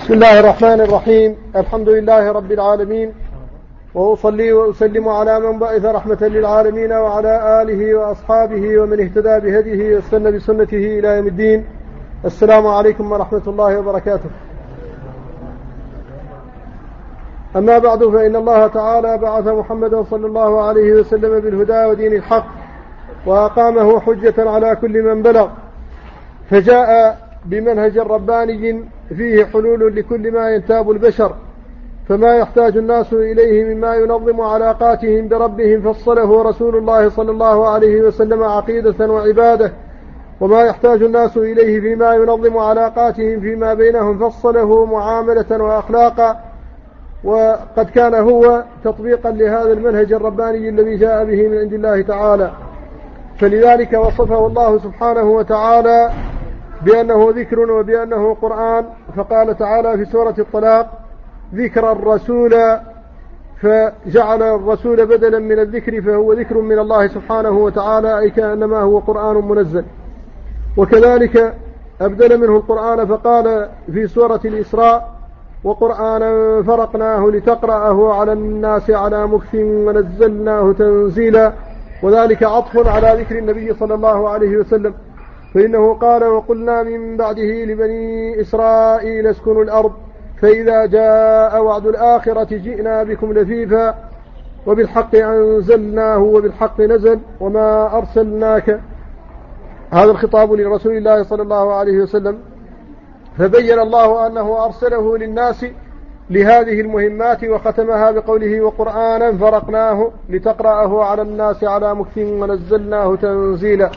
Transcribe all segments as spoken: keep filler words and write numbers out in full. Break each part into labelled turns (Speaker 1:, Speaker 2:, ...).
Speaker 1: بسم الله الرحمن الرحيم. الحمد لله رب العالمين، وأصلي وأسلم على من بعث رحمة للعالمين وعلى آله وأصحابه ومن اهتدى بهديه واستنى بسنته إلى يوم الدين. السلام عليكم ورحمة الله وبركاته. أما بعد، فإن الله تعالى بعث محمدا صلى الله عليه وسلم بالهدى ودين الحق، وأقامه حجة على كل من بلغ، فجاء بمنهج رباني فيه حلول لكل ما ينتاب البشر، فما يحتاج الناس إليه مما ينظم علاقاتهم بربهم فصله رسول الله صلى الله عليه وسلم عقيدة وعبادة، وما يحتاج الناس إليه فيما ينظم علاقاتهم فيما بينهم فصله معاملة وأخلاقا. وقد كان هو تطبيقا لهذا المنهج الرباني الذي جاء به من عند الله تعالى، فلذلك وصفه الله سبحانه وتعالى بأنه ذكر وبأنه قرآن، فقال تعالى في سورة الطلاق: ذكر الرسول، فجعل الرسول بدلا من الذكر، فهو ذكر من الله سبحانه وتعالى، أي كأنما هو قرآن منزل. وكذلك أبدل منه القرآن فقال في سورة الإسراء: وقرآنا فرقناه لتقرأه على الناس على مكث ونزلناه تنزيلا، وذلك عطف على ذكر النبي صلى الله عليه وسلم، فإنه قال: وقلنا من بعده لبني إسرائيل اسكنوا الأرض فإذا جاء وعد الآخرة جئنا بكم لفيفا وبالحق أنزلناه وبالحق نزل وما أرسلناك. هذا الخطاب لرسول الله صلى الله عليه وسلم، فبين الله أنه أرسله للناس لهذه المهمات، وختمها بقوله: وقرآنا فرقناه لتقرأه على الناس على مكث ونزلناه تنزيلا.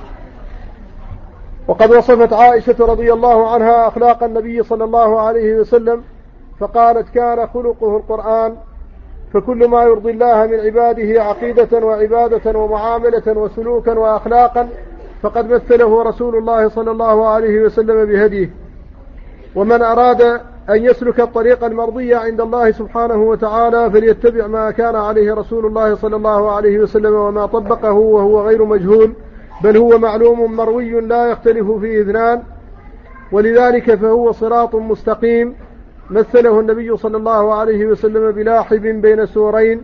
Speaker 1: وقد وصفت عائشة رضي الله عنها أخلاق النبي صلى الله عليه وسلم فقالت: كان خلقه القرآن، فكل ما يرضي الله من عباده عقيدة وعبادة ومعاملة وسلوكا وأخلاقا فقد مثله رسول الله صلى الله عليه وسلم بهديه. ومن أراد أن يسلك الطريق المرضية عند الله سبحانه وتعالى فليتبع ما كان عليه رسول الله صلى الله عليه وسلم وما طبقه، وهو غير مجهول، بل هو معلوم مروي لا يختلف فيه اثنان، ولذلك فهو صراط مستقيم مثله النبي صلى الله عليه وسلم بلاحب بين سورين،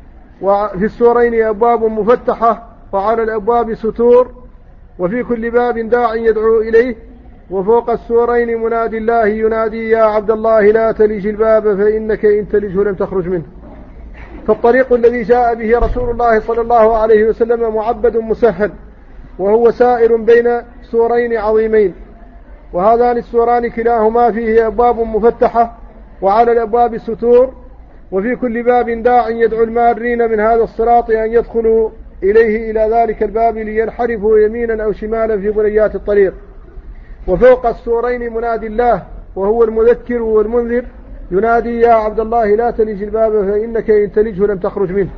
Speaker 1: وفي السورين أبواب مفتحة وعلى الأبواب ستور، وفي كل باب داع يدعو إليه، وفوق السورين منادي الله ينادي: يا عبد الله لا تلج الباب فإنك إن تلجه لم تخرج منه. فالطريق الذي جاء به رسول الله صلى الله عليه وسلم معبد مسهل، وهو سائر بين سورين عظيمين، وهذان السوران كلاهما فيه أبواب مفتحة وعلى الأبواب ستور، وفي كل باب داع يدعو المارين من هذا الصراط أن يدخلوا إليه إلى ذلك الباب لينحرفوا يمينا أو شمالا في بنيات الطريق. وفوق السورين منادي الله، وهو المذكر والمنذر، ينادي: يا عبد الله لا تلج الباب فإنك إن تلجه لم تخرج منه.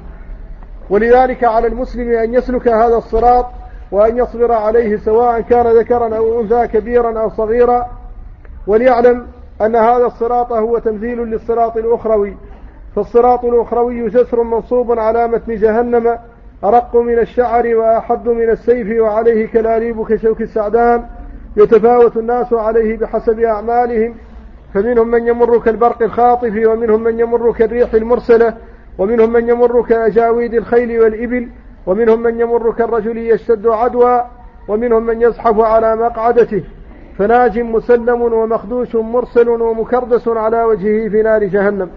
Speaker 1: ولذلك على المسلم أن يسلك هذا الصراط وأن يصبر عليه، سواء كان ذكرا أو أنثى، كبيرا أو صغيرا، وليعلم أن هذا الصراط هو تمثيل للصراط الأخروي، فالصراط الأخروي جسر منصوب على متن جهنم، أرق من الشعر وأحد من السيف، وعليه كلاليب كشوك السعدان، يتفاوت الناس عليه بحسب أعمالهم، فمنهم من يمر كالبرق الخاطف، ومنهم من يمر كالريح المرسلة، ومنهم من يمر كأجاويد الخيل والإبل، ومنهم من يمر كالرجل يشتد عدوى، ومنهم من يزحف على مقعدته، فناج مسلم ومخدوش مرسل ومكردس على وجهه في نار جهنم.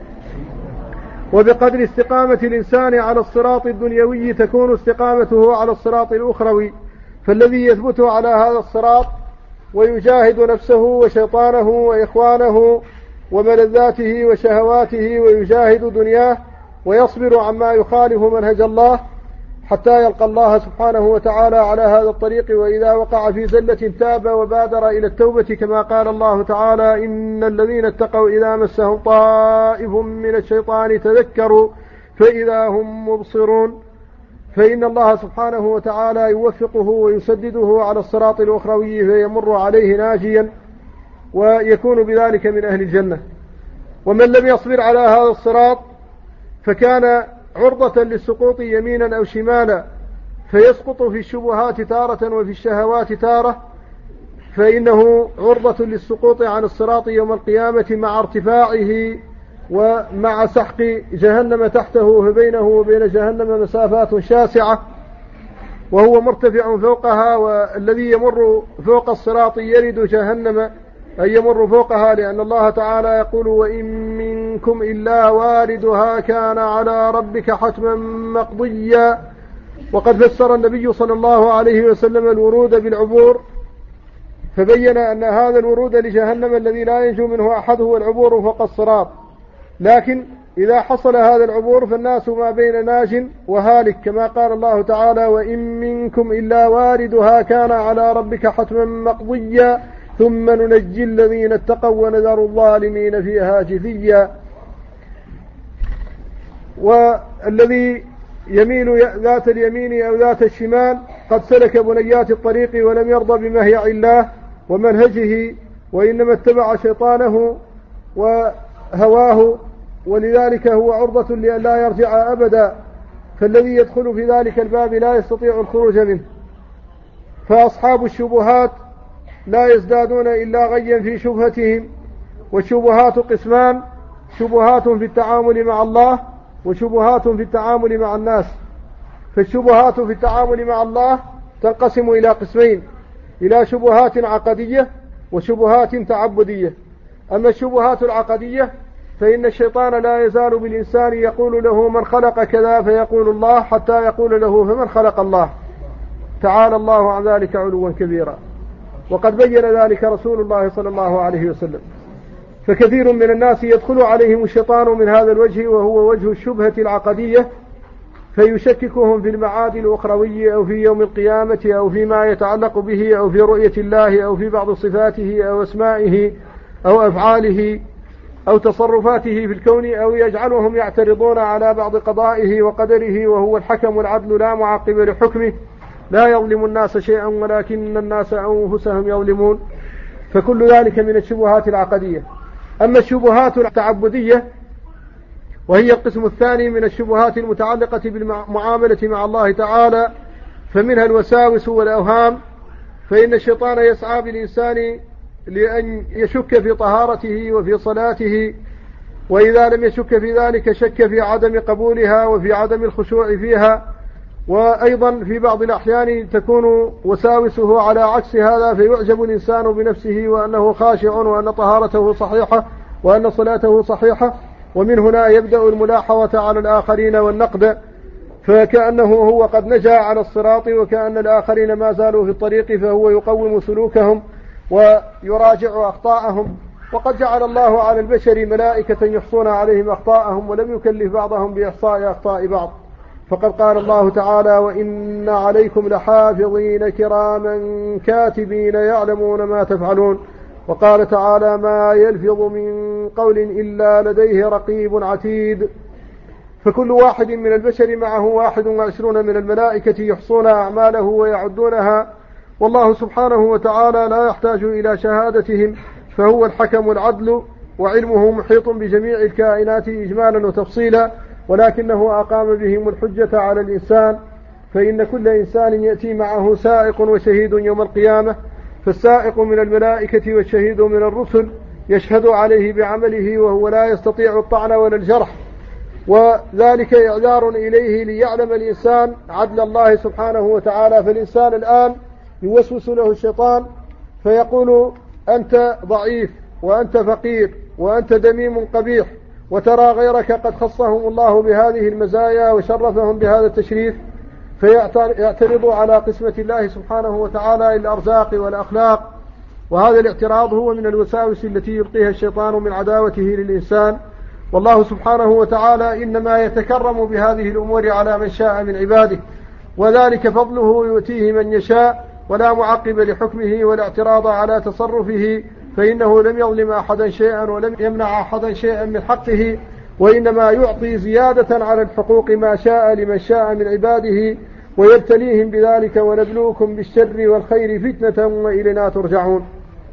Speaker 1: وبقدر استقامة الإنسان على الصراط الدنيوي تكون استقامته على الصراط الأخروي، فالذي يثبت على هذا الصراط ويجاهد نفسه وشيطانه وإخوانه وملذاته وشهواته ويجاهد دنياه ويصبر عما يخالف منهج الله حتى يلقى الله سبحانه وتعالى على هذا الطريق، وإذا وقع في زلة تاب وبادر إلى التوبة، كما قال الله تعالى: إن الذين اتقوا إذا مسهم طائف من الشيطان تذكروا فإذا هم مبصرون. فإن الله سبحانه وتعالى يوفقه ويسدده على الصراط الأخروي فيمر عليه ناجيا، ويكون بذلك من أهل الجنة. ومن لم يصبر على هذا الصراط فكان عرضة للسقوط يمينا أو شمالا، فيسقط في الشبهات تارة وفي الشهوات تارة، فإنه عرضة للسقوط عن الصراط يوم القيامة مع ارتفاعه ومع سحق جهنم تحته، فبينه وبين جهنم مسافات شاسعة، وهو مرتفع فوقها، والذي يمر فوق الصراط يرد جهنم أي يمر فوقها، لأن الله تعالى يقول: وإن منكم إلا واردها كان على ربك حتما مقضيا. وقد فسر النبي صلى الله عليه وسلم الورود بالعبور، فبين أن هذا الورود لجهنم الذي لا ينجو منه أحد هو العبور فوق الصراط، لكن إذا حصل هذا العبور فالناس ما بين ناج وهالك، كما قال الله تعالى: وإن منكم إلا واردها كان على ربك حتما مقضيا ثم ننجي الذين اتقوا ونذر الظالمين فيها جثيا. والذي يميل ذات اليمين أو ذات الشمال قد سلك بنيات الطريق ولم يرضى بمهيع الله ومنهجه، وإنما اتبع شيطانه وهواه، ولذلك هو عرضة لألا يرجع أبدا. فالذي يدخل في ذلك الباب لا يستطيع الخروج منه. فأصحاب الشبهات لا يزدادون إلا غيا في شبهتهم. والشبهات قسمان: شبهات في التعامل مع الله، وشبهات في التعامل مع الناس. فالشبهات في التعامل مع الله تنقسم إلى قسمين: إلى شبهات عقدية وشبهات تعبدية. أما الشبهات العقدية فإن الشيطان لا يزال بالإنسان يقول له: من خلق كذا؟ فيقول الله، حتى يقول له: فمن خلق الله؟ تعالى الله عن ذلك علوا كبيرا. وقد بين ذلك رسول الله صلى الله عليه وسلم. فكثير من الناس يدخل عليهم الشيطان من هذا الوجه، وهو وجه الشبهة العقدية، فيشككهم في المعاد الأخروي أو في يوم القيامة أو فيما يتعلق به أو في رؤية الله أو في بعض صفاته أو أسمائه أو أفعاله أو تصرفاته في الكون، أو يجعلهم يعترضون على بعض قضائه وقدره، وهو الحكم العدل لا معقب لحكمه، لا يظلم الناس شيئا ولكن الناس أنفسهم يظلمون. فكل ذلك من الشبهات العقدية. أما الشبهات التعبدية وهي القسم الثاني من الشبهات المتعلقة بالمعاملة مع الله تعالى، فمنها الوساوس والأوهام. فإن الشيطان يسعى بالإنسان لأن يشك في طهارته وفي صلاته، وإذا لم يشك في ذلك شك في عدم قبولها وفي عدم الخشوع فيها. وأيضا في بعض الأحيان تكون وساوسه على عكس هذا، فيعجب الإنسان بنفسه وأنه خاشع وأن طهارته صحيحة وأن صلاته صحيحة، ومن هنا يبدأ الملاحظة على الآخرين والنقد، فكأنه هو قد نجا على الصراط وكأن الآخرين ما زالوا في الطريق، فهو يقوم سلوكهم ويراجع أخطاءهم. وقد جعل الله على البشر ملائكة يحصون عليهم أخطاءهم، ولم يكلف بعضهم بإحصاء أخطاء بعض. فقد قال الله تعالى: وإن عليكم لحافظين كراما كاتبين يعلمون ما تفعلون. وقال تعالى: ما يلفظ من قول إلا لديه رقيب عتيد. فكل واحد من البشر معه واحد وعشرون من الملائكة يحصون أعماله ويعدونها، والله سبحانه وتعالى لا يحتاج إلى شهادتهم، فهو الحكم العدل، وعلمه محيط بجميع الكائنات إجمالا وتفصيلا، ولكنه أقام بهم الحجة على الإنسان. فإن كل إنسان يأتي معه سائق وشهيد يوم القيامة، فالسائق من الملائكة والشهيد من الرسل يشهد عليه بعمله، وهو لا يستطيع الطعن ولا الجرح، وذلك إعذار إليه ليعلم الإنسان عدل الله سبحانه وتعالى. فالإنسان الآن يوسوس له الشيطان فيقول: أنت ضعيف وأنت فقير وأنت دميم قبيح، وترى غيرك قد خصهم الله بهذه المزايا وشرفهم بهذا التشريف، فيعترض على قسمة الله سبحانه وتعالى الأرزاق والأخلاق. وهذا الاعتراض هو من الوساوس التي يلقيها الشيطان من عداوته للإنسان. والله سبحانه وتعالى إنما يتكرم بهذه الأمور على من شاء من عباده، وذلك فضله يؤتيه من يشاء، ولا معقب لحكمه ولا اعتراض على تصرفه، فإنه لم يظلم أحدا شيئا ولم يمنع أحدا شيئا من حقه، وإنما يعطي زيادة على الحقوق ما شاء لمن شاء من عباده، ويبتليهم بذلك: ونبلوكم بالشر والخير فتنة وإلينا ترجعون.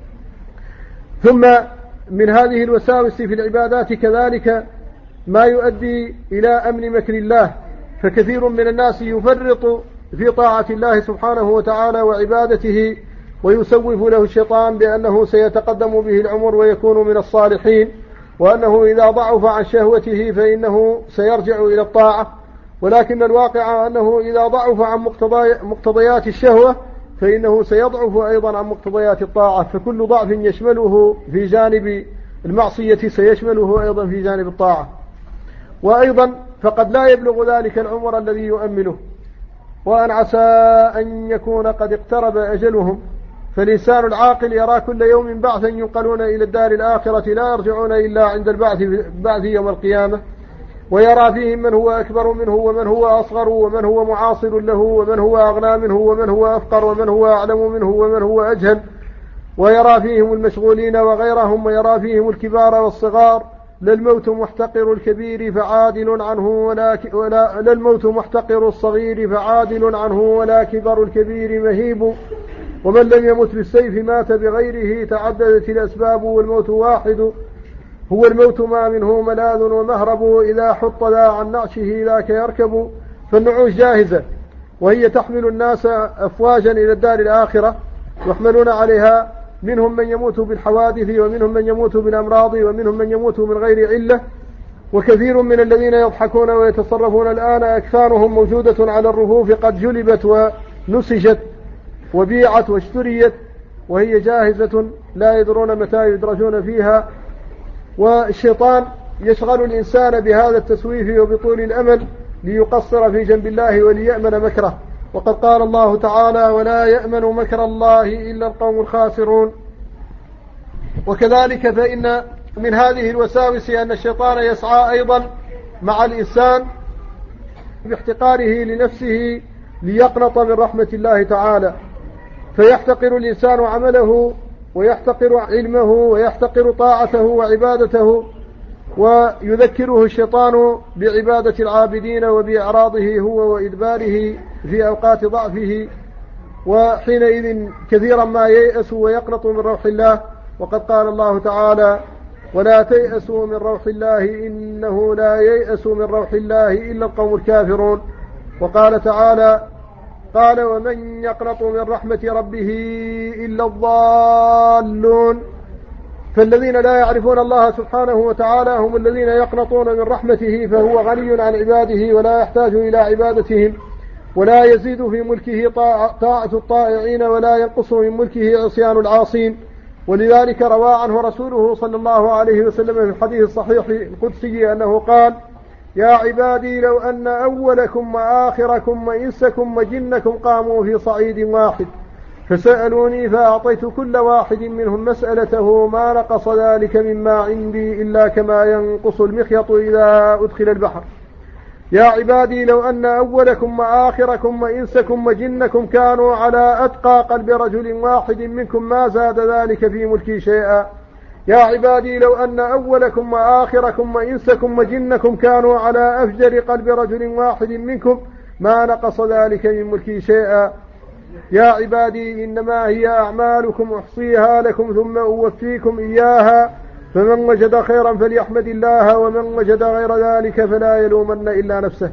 Speaker 1: ثم من هذه الوساوس في العبادات كذلك ما يؤدي إلى أمن مكر الله. فكثير من الناس يفرط في طاعة الله سبحانه وتعالى وعبادته، ويسوف له الشيطان بأنه سيتقدم به العمر ويكون من الصالحين، وأنه إذا ضعف عن شهوته فإنه سيرجع إلى الطاعة، ولكن الواقع أنه إذا ضعف عن مقتضيات الشهوة فإنه سيضعف أيضا عن مقتضيات الطاعة، فكل ضعف يشمله في جانب المعصية سيشمله أيضا في جانب الطاعة. وأيضا فقد لا يبلغ ذلك العمر الذي يؤمله، وأن عسى أن يكون قد اقترب أجلهم. فالإنسان العاقل يرى كل يوم بعثا ينقلون إلى الدار الآخرة لا يرجعون إلا عند البعث بعث يوم القيامة، ويرى فيهم من هو أكبر منه ومن هو أصغر ومن هو معاصر له ومن هو أغنى منه ومن هو أفقر ومن هو أعلم منه ومن هو أجهل، ويرى فيهم المشغولين وغيرهم، ويرى فيهم الكبار والصغار. للموت محتقر الكبير فعادل عنه ولا, ك... ولا للموت محتقر الصغير فعادل عنه ولا كبر الكبير مهيب. ومن لم يمت بالسيف مات بغيره، تعددت الأسباب والموت واحد. هو الموت ما منه ملاذ ومهرب، إذا حط ذا عن نعشه ذاك يركب. فالنعوش جاهزة، وهي تحمل الناس أفواجا إلى الدار الآخرة يحملون عليها، منهم من يموت بالحوادث ومنهم من يموت بالأمراض ومنهم من يموت من غير علة. وكثير من الذين يضحكون ويتصرفون الآن أكثارهم موجودة على الرفوف قد جلبت ونسجت وبيعت واشتريت، وهي جاهزة لا يدرون متى يدرجون فيها. والشيطان يشغل الإنسان بهذا التسويف وبطول الأمل ليقصر في جنب الله وليأمن مكره. وقد قال الله تعالى: ولا يأمن مكر الله إلا القوم الخاسرون. وكذلك فإن من هذه الوساوس أن الشيطان يسعى أيضا مع الإنسان باحتقاره لنفسه ليقنط من رحمة الله تعالى، فيحتقر الإنسان عمله ويحتقر علمه ويحتقر طاعته وعبادته، ويذكره الشيطان بعبادة العابدين وبإعراضه هو وإدباره في أوقات ضعفه، وحينئذ كثيرا ما ييأس ويقنط من روح الله. وقد قال الله تعالى: ولا تيأسوا من روح الله إنه لا ييأس من روح الله إلا القوم الكافرون. وقال تعالى: قال: ومن يقنط من رحمة ربه إلا الضالون. فالذين لا يعرفون الله سبحانه وتعالى هم الذين يقنطون من رحمته، فهو غني عن عباده ولا يحتاج إلى عبادتهم، ولا يزيد في ملكه طاعة الطائعين ولا ينقص من ملكه عصيان العاصين. ولذلك روى عنه رسوله صلى الله عليه وسلم في الحديث الصحيح القدسي أنه قال: يا عبادي لو أن أولكم وآخركم وإنسكم وجنكم قاموا في صعيد واحد فسألوني فأعطيت كل واحد منهم مسألته ما نقص ذلك مما عندي إلا كما ينقص المخيط إذا أدخل البحر. يا عبادي لو أن أولكم وآخركم وإنسكم وجنكم كانوا على أتقى قلب رجل واحد منكم ما زاد ذلك في ملكي شيئا. يا عبادي لو أن أولكم وآخركم وإنسكم وجنكم كانوا على أفجر قلب رجل واحد منكم ما نقص ذلك من ملكي شيئا. يا عبادي إنما هي أعمالكم أحصيها لكم ثم أوفيكم إياها، فمن وجد خيرا فليحمد الله ومن وجد غير ذلك فلا يلومن إلا نفسه.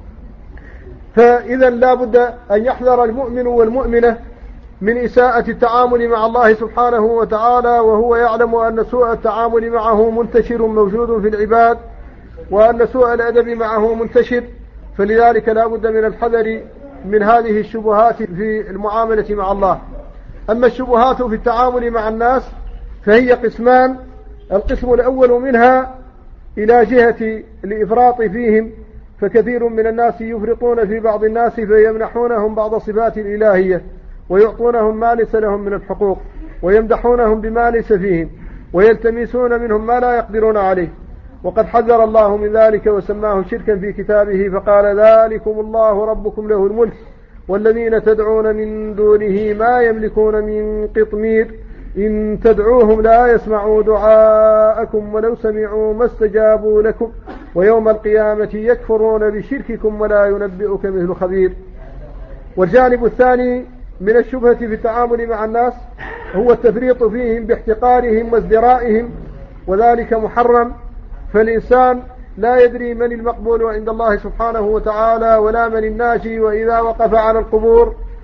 Speaker 1: فإذا لا بد أن يحذر المؤمن والمؤمنة من إساءة التعامل مع الله سبحانه وتعالى، وهو يعلم أن سوء التعامل معه منتشر موجود في العباد، وأن سوء الأدب معه منتشر، فلذلك لا بد من الحذر من هذه الشبهات في المعاملة مع الله. أما الشبهات في التعامل مع الناس فهي قسمان: القسم الأول منها إلى جهة الإفراط فيهم، فكثير من الناس يفرطون في بعض الناس فيمنحونهم بعض صفات الإلهية ويعطونهم ما ليس لهم من الحقوق ويمدحونهم بما ليس فيهم ويلتمسون منهم ما لا يقدرون عليه. وقد حذر الله من ذلك وسماه شركا في كتابه فقال: ذلكم الله ربكم له الملك والذين تدعون من دونه ما يملكون من قطمير إن تدعوهم لا يسمعوا دعاءكم ولو سمعوا ما استجابوا لكم ويوم القيامة يكفرون بشرككم ولا ينبئك مثل خبير. والجانب الثاني من الشبهة في التعامل مع الناس هو التفريط فيهم باحتقارهم وازدرائهم، وذلك محرم، فالإنسان لا يدري من المقبول عند الله سبحانه وتعالى ولا من الناجي، وإذا وقف على القبور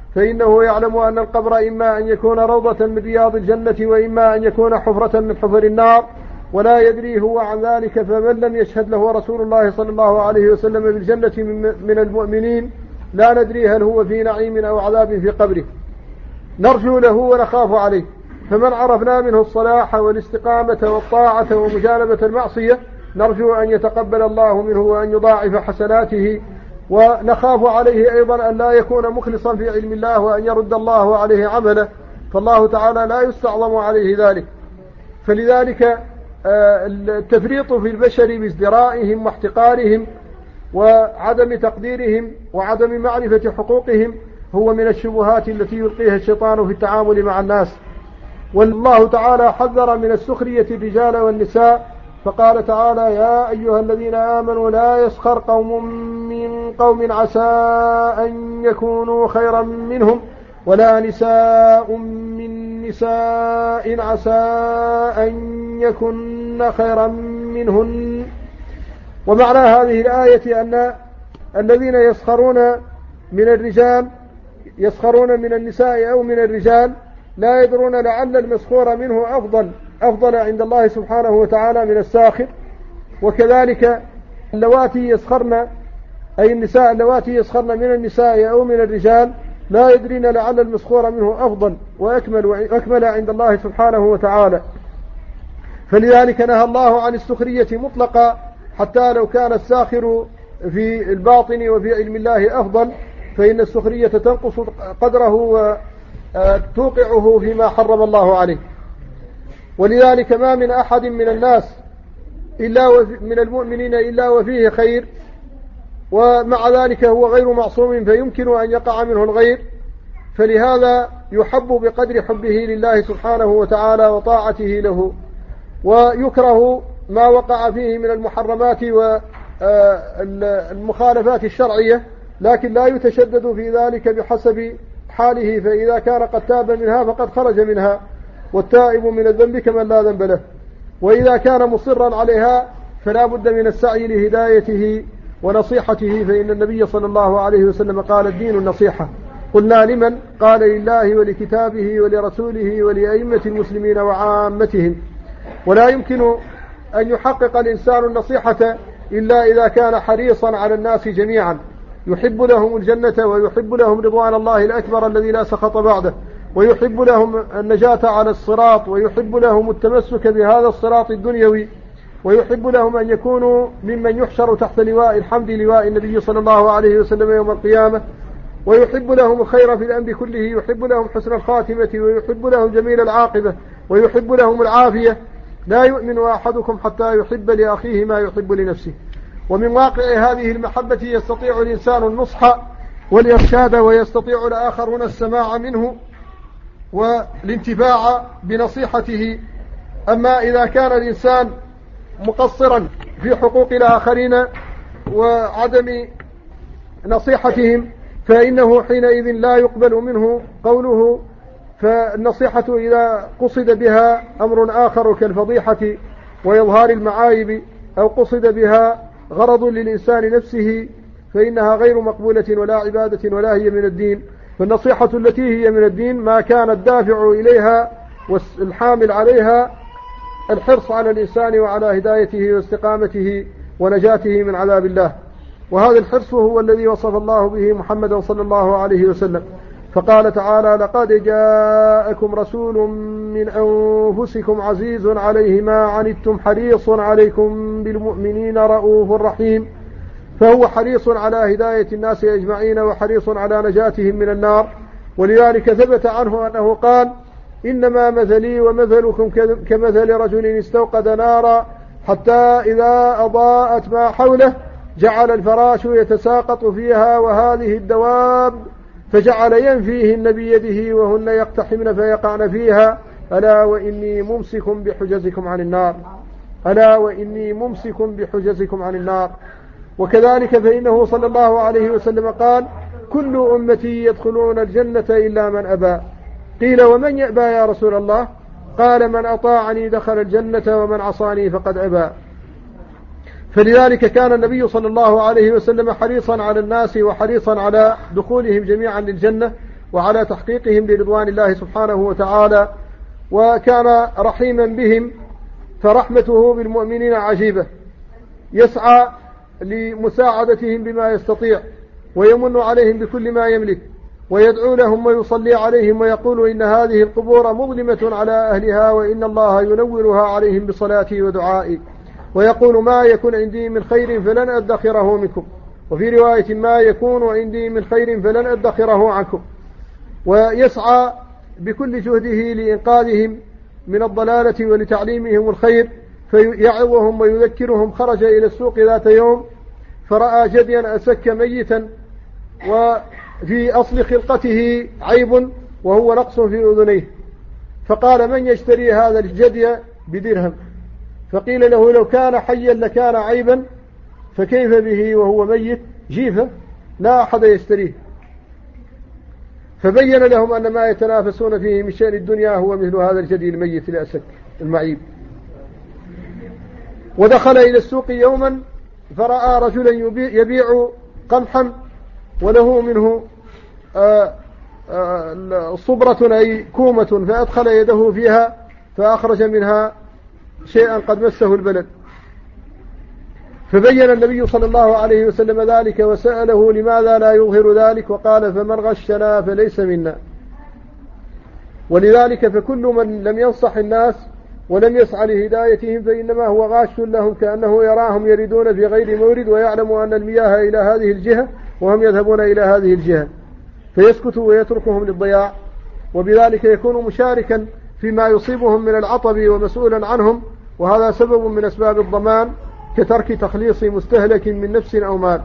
Speaker 1: فإنه يعلم أن القبر إما أن يكون روضة من رياض الجنة وإما أن يكون حفرة من حفر النار، ولا يدري هو عن ذلك. فمن لم يشهد له رسول الله صلى الله عليه وسلم بالجنة من المؤمنين لا ندري هل هو في نعيم أو عذاب في قبره، نرجو له ونخاف عليه. فمن عرفنا منه الصلاح والاستقامة والطاعة ومجانبة المعصية نرجو أن يتقبل الله منه وأن يضاعف حسناته، ونخاف عليه أيضا أن لا يكون مخلصا في علم الله وأن يرد الله عليه عمله، فالله تعالى لا يستعظم عليه ذلك. فلذلك التفريط في البشر بازدرائهم واحتقارهم وعدم تقديرهم وعدم معرفة حقوقهم هو من الشبهات التي يلقيها الشيطان في التعامل مع الناس. والله تعالى حذر من السخرية الرجال والنساء، فقال تعالى: يا أيها الذين آمنوا لا يسخر قوم من قوم عسى أن يكونوا خيرا منهم ولا نساء من نساء عسى أن يكن خيرا منهن. ومعنى هذه الآية أن الذين يسخرون من الرجال يسخرون من النساء أو من الرجال لا يدرون لعل المسخور منه أفضل أفضل عند الله سبحانه وتعالى من الساخر. وكذلك اللواتي يسخرن أي النساء اللواتي يسخرن من النساء أو من الرجال لا يدرين لعل المسخور منه أفضل وأكمل وأكمل عند الله سبحانه وتعالى. فلذلك نهى الله عن السخرية مطلقا، حتى لو كان الساخر في الباطن وفي علم الله أفضل فإن السخرية تنقص قدره وتوقعه فيما حرم الله عليه. ولذلك ما من أحد من الناس إلا من المؤمنين إلا وفيه خير، ومع ذلك هو غير معصوم فيمكن أن يقع منه الغير، فلهذا يحب بقدر حبه لله سبحانه وتعالى وطاعته له، ويكره ما وقع فيه من المحرمات والمخالفات الشرعية، لكن لا يتشدد في ذلك بحسب حاله، فإذا كان قد تاب منها فقد خرج منها، والتائب من الذنب كمن لا ذنب له. وإذا كان مصرا عليها فلا بد من السعي لهدايته ونصيحته، فإن النبي صلى الله عليه وسلم قال: الدين النصيحة. قلنا: لمن؟ قال: لله ولكتابه ولرسوله ولأئمة المسلمين وعامتهم. ولا يمكن أن يحقق الإنسان النصيحة إلا إذا كان حريصا على الناس جميعا، يحب لهم الجنة ويحب لهم رضوان الله الأكبر الذي لا سخط بعده، ويحب لهم النجاة على الصراط، ويحب لهم التمسك بهذا الصراط الدنيوي، ويحب لهم أن يكونوا ممن يحشر تحت لواء الحمد لواء النبي صلى الله عليه وسلم يوم القيامة، ويحب لهم الخير في الأمر كله، يحب لهم حسن الخاتمة، ويحب لهم جميل العاقبة، ويحب لهم العافية. لا يؤمن أحدكم حتى يحب لأخيه ما يحب لنفسه. ومن واقع هذه المحبة يستطيع الإنسان النصح والإرشاد، ويستطيع الآخرون السماع منه والانتفاع بنصيحته. أما إذا كان الإنسان مقصرا في حقوق الآخرين وعدم نصيحتهم فإنه حينئذ لا يقبل منه قوله. فالنصيحة إذا قصد بها أمر آخر كالفضيحة وإظهار المعايب، أو قصد بها غرض للإنسان نفسه، فإنها غير مقبولة ولا عبادة ولا هي من الدين. فالنصيحة التي هي من الدين ما كان الدافع إليها والحامل عليها الحرص على الإنسان وعلى هدايته واستقامته ونجاته من عذاب الله. وهذا الحرص هو الذي وصف الله به محمدا صلى الله عليه وسلم، فقال تعالى: لقد جاءكم رسول من أنفسكم عزيز عليه ما عنتم حريص عليكم بالمؤمنين رؤوف رحيم. فهو حريص على هداية الناس أجمعين وحريص على نجاتهم من النار. ولذلك ثبت عنه أنه قال: إنما مثلي ومثلكم كمثل رجل استوقد نارا حتى إذا أضاءت ما حوله جعل الفراش يتساقط فيها وهذه الدواب، فجعل ينفيهن بيده وهن يقتحمن فيقعن فيها، ألا وإني ممسك بحجزكم عن النار ألا وإني ممسك بحجزكم عن النار. وكذلك فإنه صلى الله عليه وسلم قال: كل أمتي يدخلون الجنة إلا من أبى. قيل: ومن يأبى يا رسول الله؟ قال: من أطاعني دخل الجنة ومن عصاني فقد أبى. فلذلك كان النبي صلى الله عليه وسلم حريصا على الناس وحريصا على دخولهم جميعا للجنة، وعلى تحقيقهم لرضوان الله سبحانه وتعالى، وكان رحيما بهم، فرحمته بالمؤمنين عجيبة، يسعى لمساعدتهم بما يستطيع، ويمن عليهم بكل ما يملك، ويدعو لهم ويصلي عليهم، ويقول إن هذه القبور مظلمة على أهلها، وإن الله ينورها عليهم بصلاتي ودعائي، ويقول ما يكون عندي من خير فلن أدخره منكم، وفي رواية ما يكون عندي من خير فلن أدخره عنكم، ويسعى بكل جهده لإنقاذهم من الضلالة ولتعليمهم الخير، فيعظهم ويذكرهم. خرج إلى السوق ذات يوم فرأى جديا أسك ميتا، وفي أصل خلقته عيب وهو نقص في أذنيه، فقال من يشتري هذا الجدي بدرهم؟ فقيل له لو كان حيا لكان عيبا، فكيف به وهو ميت جيفة لا أحد يشتريه. فبين لهم أن ما يتنافسون فيه من شأن الدنيا هو مثل هذا الجدي الميت الأسك المعيب. ودخل إلى السوق يوما فرأى رجلا يبيع قمحا وله منه آآ آآ صبرة أي كومة، فأدخل يده فيها فأخرج منها شيئا قد مسه البلد، فبين النبي صلى الله عليه وسلم ذلك وسأله لماذا لا يظهر ذلك، وقال فمن غشنا فليس منا. ولذلك فكل من لم ينصح الناس ولم يسعى لهدايتهم فإنما هو غاش لهم، كأنه يراهم يردون في غير مورد، ويعلم أن المياه إلى هذه الجهة وهم يذهبون إلى هذه الجهة، فيسكت ويتركهم للضياع، وبذلك يكون مشاركا فيما يصيبهم من العطب ومسؤولا عنهم، وهذا سبب من أسباب الضمان كترك تخليص مستهلك من نفس أو مال.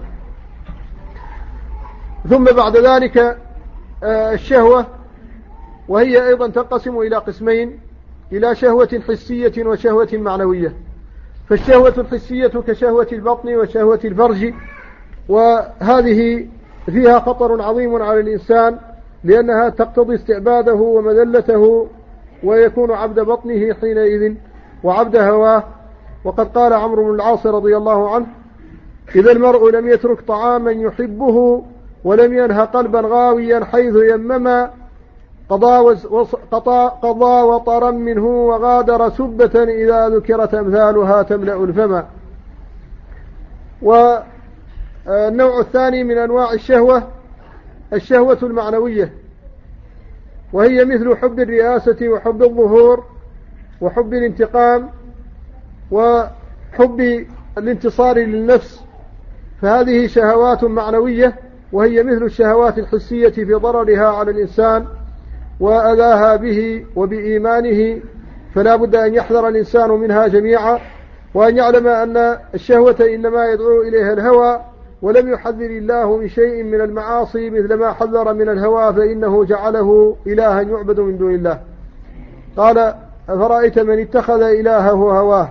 Speaker 1: ثم بعد ذلك الشهوة، وهي أيضا تنقسم إلى قسمين، إلى شهوة حسية وشهوة معنوية. فالشهوة الحسية كشهوة البطن وشهوة الفرج، وهذه فيها خطر عظيم على الإنسان، لأنها تقتضي استعباده ومذلته، ويكون عبد بطنه حينئذ وعبد هواه. وقد قال عمرو بن العاص رضي الله عنه إذا المرء لم يترك طعاما يحبه ولم ينهى قلبا غاويا حيث يمما قضى, قضى وطرا منه وغادر سبة إذا ذكرت أمثالها تملأ الفما. والنوع الثاني من أنواع الشهوة الشهوة المعنوية، وهي مثل حب الرئاسة وحب الظهور وحب الانتقام وحب الانتصار للنفس، فهذه شهوات معنوية، وهي مثل الشهوات الحسية في ضررها على الإنسان وأذاها به وبإيمانه، فلا بد أن يحذر الإنسان منها جميعا، وأن يعلم أن الشهوة إنما يدعو إليها الهوى، ولم يحذر الله من شيء من المعاصي مثل ما حذر من الهوى، فإنه جعله إلها يعبد من دون الله. قال أفرأيت من اتخذ إلهه هواه،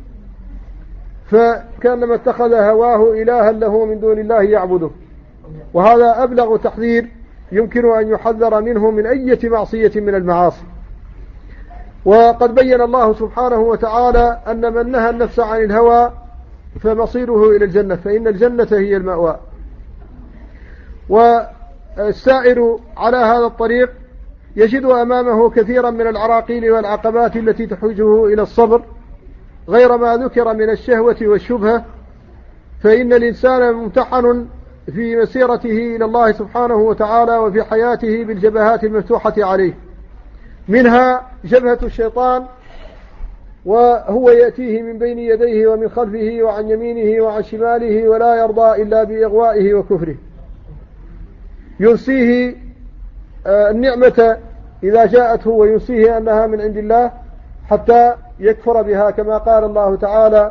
Speaker 1: فكأنما اتخذ هواه إلها له من دون الله يعبده، وهذا أبلغ تحذير يمكن أن يحذر منه من أي معصية من المعاصي. وقد بين الله سبحانه وتعالى أن من نهى النفس عن الهوى فمصيره إلى الجنة، فإن الجنة هي المأوى. والسائر على هذا الطريق يجد أمامه كثيرا من العراقيل والعقبات التي تحوجه إلى الصبر، غير ما ذكر من الشهوة والشبهة، فإن الإنسان ممتحن في مسيرته إلى الله سبحانه وتعالى وفي حياته بالجبهات المفتوحة عليه، منها جبهة الشيطان، وهو يأتيه من بين يديه ومن خلفه وعن يمينه وعن شماله، ولا يرضى إلا بإغوائه وكفره، ينسيه النعمة إذا جاءته وينسيه أنها من عند الله حتى يكفر بها، كما قال الله تعالى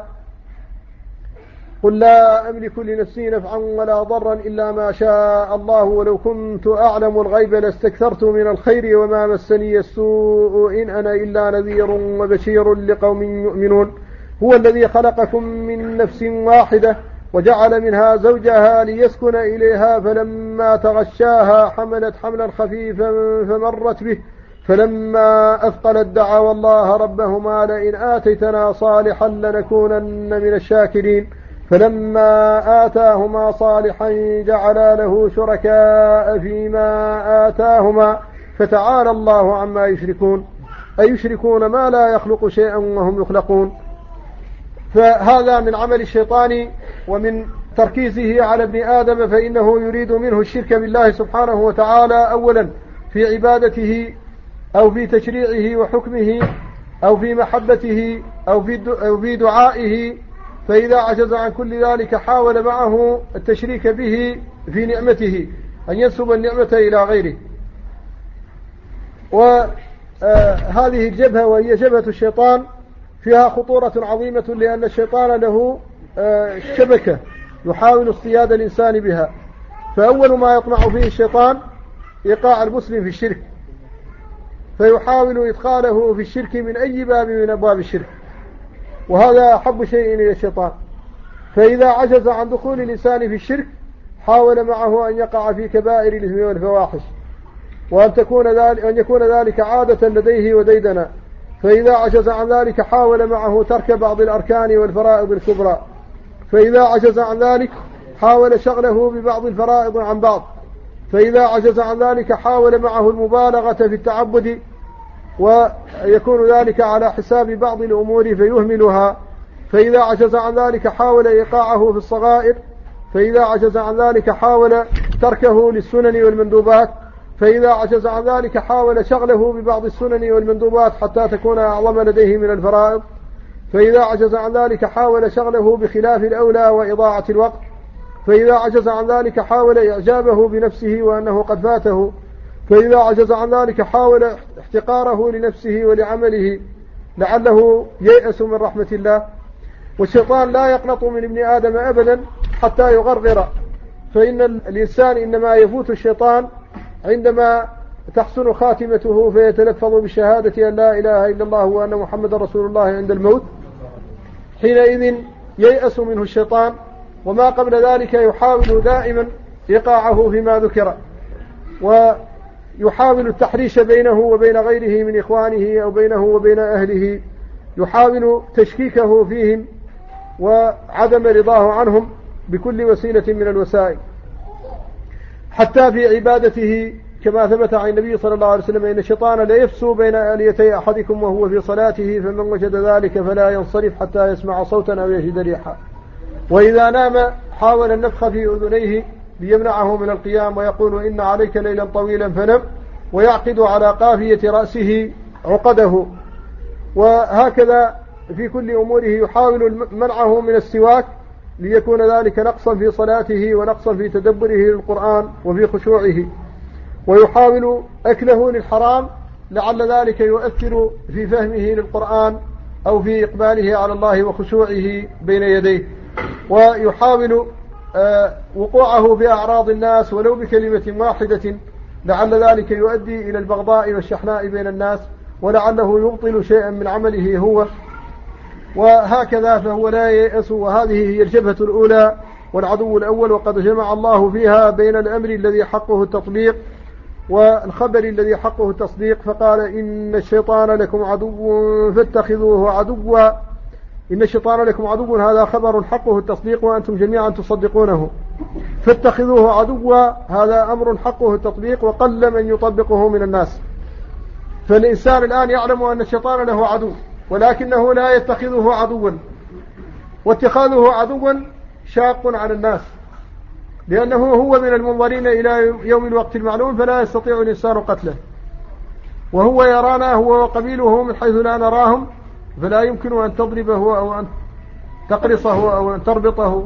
Speaker 1: قل لا أملك لنفسي نفعا ولا ضرا إلا ما شاء الله ولو كنت أعلم الغيب لاستكثرت من الخير وما مسني السوء إن أنا إلا نذير وبشير لقوم يؤمنون. هو الذي خلقكم من نفس واحدة وجعل منها زوجها ليسكن إليها فلما تغشاها حملت حملا خفيفا فمرت به فلما أثقلت دعوا الله ربهما لئن آتيتنا صالحا لنكونن من الشاكرين فلما آتاهما صالحا جعلا له شركاء فيما آتاهما فتعالى الله عما يشركون أيشركون ما لا يخلق شيئا وهم يخلقون. فهذا من عمل الشيطان ومن تركيزه على ابن آدم، فإنه يريد منه الشرك بالله سبحانه وتعالى أولا في عبادته أو في تشريعه وحكمه أو في محبته أو في دعائه، فإذا عجز عن كل ذلك حاول معه التشريك به في نعمته، أن ينسب النعمة إلى غيره. وهذه الجبهة وهي جبهة الشيطان فيها خطورة عظيمة، لأن الشيطان له شبكة يحاول اصطياد الإنسان بها. فأول ما يطمع فيه الشيطان إيقاع المسلم في الشرك، فيحاول إدخاله في الشرك من أي باب من أبواب الشرك، وهذا أحب شيء إلى الشيطان. فإذا عجز عن دخول الإنسان في الشرك حاول معه أن يقع في كبائر الإثم والفواحش، وأن تكون ذلك أن يكون ذلك عادة لديه وديدنا. فإذا عجز عن ذلك حاول معه ترك بعض الأركان والفرائض الكبرى. فإذا عجز عن ذلك حاول شغله ببعض الفرائض عن بعض. فإذا عجز عن ذلك حاول معه المبالغة في التعبد، ويكون ذلك على حساب بعض الأمور فيهملها. فإذا عجز عن ذلك حاول إيقاعه في الصغائر. فإذا عجز عن ذلك حاول تركه للسنن والمندوبات. فإذا عجز عن ذلك حاول شغله ببعض السنن والمندوبات حتى تكون أعظم لديه من الفرائض. فإذا عجز عن ذلك حاول شغله بخلاف الأولى وإضاعة الوقت. فإذا عجز عن ذلك حاول إعجابه بنفسه وأنه قد فاته. فإذا عجز عن ذلك حاول احتقاره لنفسه ولعمله لعله ييأس من رحمة الله. والشيطان لا يقنط من ابن آدم أبدا حتى يغرغر، فإن الإنسان إنما يفوت الشيطان عندما تحسن خاتمته فيتلفظ بالشهادة أن لا إله إلا الله وأن محمد رسول الله عند الموت، حينئذ ييأس منه الشيطان. وما قبل ذلك يحاول دائما إيقاعه فيما ذكر، ويحاول التحريش بينه وبين غيره من إخوانه أو بينه وبين أهله، يحاول تشكيكه فيهم وعدم رضاه عنهم بكل وسيلة من الوسائل، حتى في عبادته كما ثبت عن النبي صلى الله عليه وسلم إن الشيطان لا يفسو بين آليتي أحدكم وهو في صلاته، فمن وجد ذلك فلا ينصرف حتى يسمع صوتا أو يجد ريحا. وإذا نام حاول النفخ في أذنيه ليمنعه من القيام، ويقول إن عليك ليلا طويلا فنم، ويعقد على قافية رأسه عقده. وهكذا في كل أموره يحاول منعه من السواك ليكون ذلك نقصا في صلاته ونقصا في تدبره للقرآن وفي خشوعه. ويحاول أكله للحرام لعل ذلك يؤثر في فهمه للقرآن أو في إقباله على الله وخشوعه بين يديه. ويحاول آه وقوعه في أعراض الناس ولو بكلمة واحدة لعل ذلك يؤدي إلى البغضاء والشحناء بين الناس، ولعله يبطل شيئا من عمله هو. وهكذا فهو لا ييأس. وهذه هي الجبهة الأولى والعدو الأول، وقد جمع الله فيها بين الأمر الذي حقه التطبيق والخبر الذي حقه التصديق، فقال إن الشيطان لكم عدو فاتخذوه عدوا. إن الشيطان لكم عدو هذا خبر حقه التصديق وأنتم جميعا تصدقونه، فاتخذوه عدوا هذا أمر حقه التطبيق وقل من يطبقه من الناس. فالإنسان الآن يعلم أن الشيطان له عدو، ولكنه لا يتخذه عدوا، واتخاذه عدوا شاق على الناس، لأنه هو من المنظرين إلى يوم الوقت المعلوم، فلا يستطيع الإنسان قتله، وهو يرانا هو وقبيله من حيث لا نراهم، فلا يمكن أن تضربه أو أن تقرصه أو أن تربطه،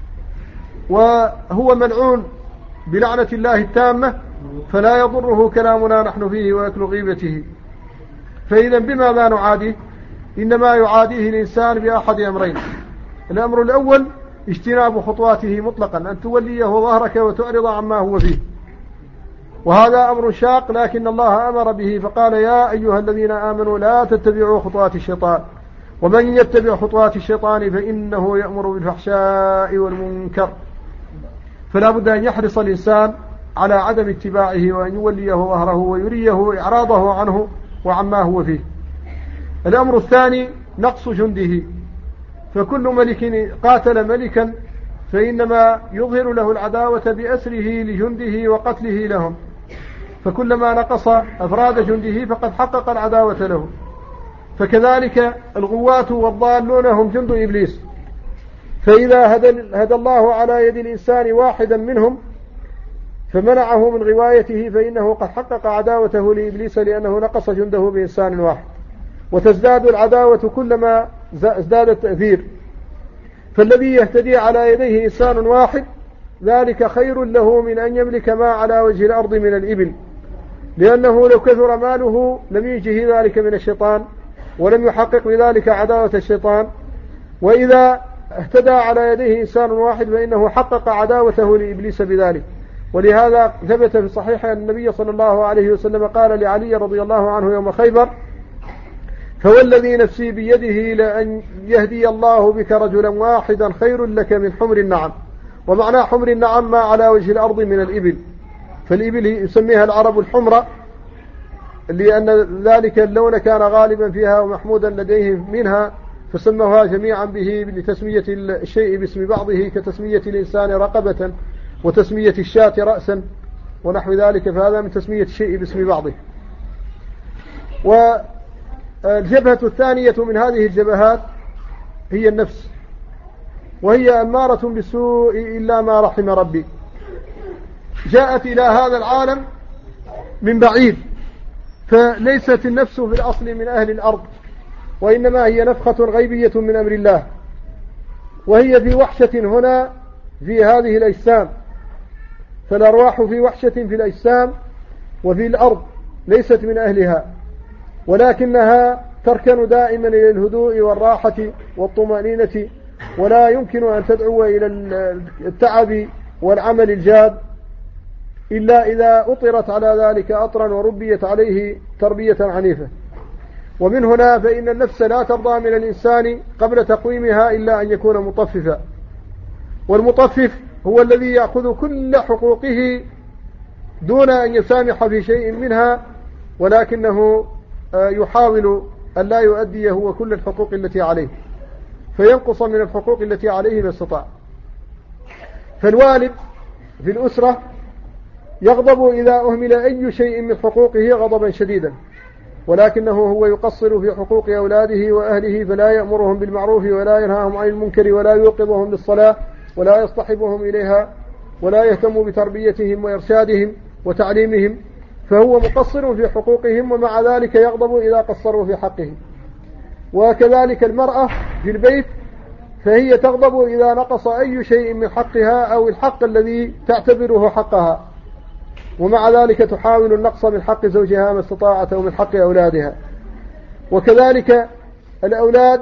Speaker 1: وهو ملعون بلعنة الله التامة، فلا يضره كلامنا نحن فيه وأكل غيبته. فإذا بما لا نعاديه؟ إنما يعاديه الإنسان بأحد أمرين. الأمر الأول اجتناب خطواته مطلقا، أن توليه ظهرك وتعرض عما هو فيه، وهذا أمر شاق لكن الله أمر به، فقال يا أيها الذين آمنوا لا تتبعوا خطوات الشيطان ومن يتبع خطوات الشيطان فإنه يأمر بالفحشاء والمنكر. فلا بد أن يحرص الإنسان على عدم اتباعه، وأن يوليه ظهره ويريه إعراضه عنه وعما هو فيه. الأمر الثاني نقص جنده، فكل ملك قاتل ملكا فإنما يظهر له العداوة بأسره لجنده وقتله لهم، فكلما نقص أفراد جنده فقد حقق العداوة له. فكذلك الغواة والضالون هم جند إبليس، فإذا هدى, هدى الله على يد الإنسان واحدا منهم فمنعه من غوايته فإنه قد حقق عداوته لإبليس، لأنه نقص جنده بإنسان واحد. وتزداد العداوة كلما ازداد التأثير، فالذي يهتدي على يديه إنسان واحد ذلك خير له من أن يملك ما على وجه الأرض من الإبل، لأنه لو كثر ماله لم يجه ذلك من الشيطان ولم يحقق بذلك عداوة الشيطان. وإذا اهتدى على يديه إنسان واحد فإنه حقق عداوته لإبليس بذلك. ولهذا ثبت في صحيح أن النبي صلى الله عليه وسلم قال لعلي رضي الله عنه يوم خيبر: فوالذي نفسي بيده لأن يهدي الله بك رجلا واحدا خير لك من حمر النعم. ومعنى حمر النعم ما على وجه الأرض من الإبل، فالإبل يسميها العرب الحمرة لأن ذلك اللون كان غالبا فيها ومحمودا لديهم منها، فسموها جميعا به لتسمية الشيء باسم بعضه، كتسمية الإنسان رقبة وتسمية الشاة رأسا ونحو ذلك، فهذا من تسمية الشيء باسم بعضه. والجبهة الثانية من هذه الجبهات هي النفس، وهي أمارة بالسوء إلا ما رحم ربي. جاءت إلى هذا العالم من بعيد، فليست النفس في الأصل من أهل الأرض، وإنما هي نفخة غيبية من أمر الله، وهي في وحشة هنا في هذه الأجسام، فالأرواح في وحشة في الأجسام وفي الأرض، ليست من أهلها، ولكنها تركن دائما إلى الهدوء والراحة والطمأنينة، ولا يمكن أن تدعو إلى التعب والعمل الجاد إلا إذا أطرت على ذلك أطرا وربيت عليه تربية عنيفة. ومن هنا فإن النفس لا ترضى من الإنسان قبل تقويمها إلا أن يكون مطففا، والمطفف هو الذي يأخذ كل حقوقه دون أن يسامح في شيء منها، ولكنه يحاول أن لا يؤدي هو كل الحقوق التي عليه، فينقص من الحقوق التي عليه ما استطاع. فالوالد في الأسرة يغضب إذا أهمل أي شيء من حقوقه غضبا شديدا، ولكنه هو يقصر في حقوق أولاده وأهله، فلا يأمرهم بالمعروف ولا ينهاهم عن المنكر ولا يوقظهم للصلاة ولا يصطحبهم إليها ولا يهتم بتربيتهم وإرشادهم وتعليمهم، فهو مقصر في حقوقهم، ومع ذلك يغضب إذا قصروا في حقهم. وكذلك المرأة في البيت فهي تغضب إذا نقص أي شيء من حقها أو الحق الذي تعتبره حقها، ومع ذلك تحاول النقص من حق زوجها ما استطاعت ومن حق أولادها. وكذلك الأولاد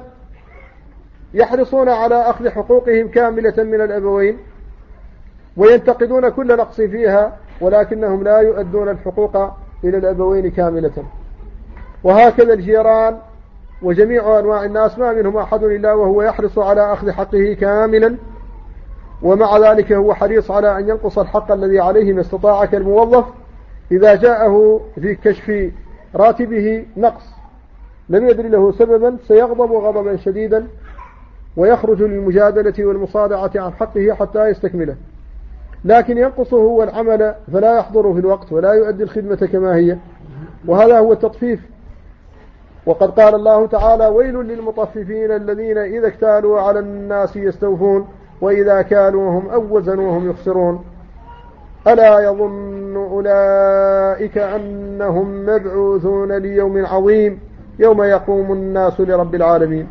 Speaker 1: يحرصون على أخذ حقوقهم كاملة من الأبوين وينتقدون كل نقص فيها، ولكنهم لا يؤدون الحقوق إلى الأبوين كاملة. وهكذا الجيران وجميع أنواع الناس ما منهم أحد إلا وهو يحرص على أخذ حقه كاملا، ومع ذلك هو حريص على أن ينقص الحق الذي عليه ما استطاع. كالموظف إذا جاءه في كشف راتبه نقص لم يدري له سببا سيغضب غضبا شديدا ويخرج للمجادلة والمصادعة عن حقه حتى يستكمله، لكن ينقصه هو العمل فلا يحضر في الوقت ولا يؤدي الخدمة كما هي، وهذا هو التطفيف. وقد قال الله تعالى: ويل للمطففين الذين إذا اكتالوا على الناس يستوفون وإذا كالوهم أو وزنوهم يخسرون. ألا يظن أولئك أنهم مبعوثون ليوم عظيم يوم يقوم الناس لرب العالمين.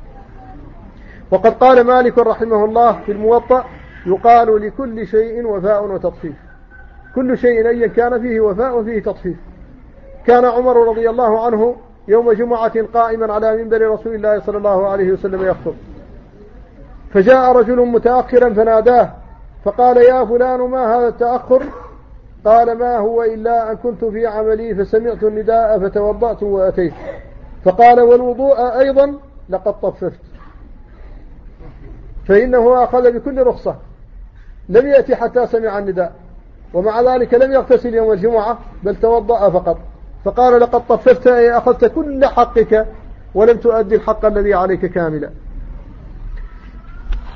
Speaker 1: وقد قال مالك رحمه الله في الموطأ: يقال لكل شيء وفاء وتطفيف، كل شيء أيا كان فيه وفاء وفيه تطفيف. كان عمر رضي الله عنه يوم جمعة قائما على منبر رسول الله صلى الله عليه وسلم يخطب، فجاء رجل متأخرا فناداه فقال: يا فلان ما هذا التأخر؟ قال: ما هو إلا أن كنت في عملي فسمعت النداء فتوضأت وأتيت. فقال: والوضوء أيضا؟ لقد طففت. فإنه أخذ بكل رخصة، لم يأتي حتى سمع النداء، ومع ذلك لم يغتسل يوم الجمعة بل توضأ فقط. فقال: لقد طففت، أي أخذت كل حقك ولم تؤدي الحق الذي عليك كاملا.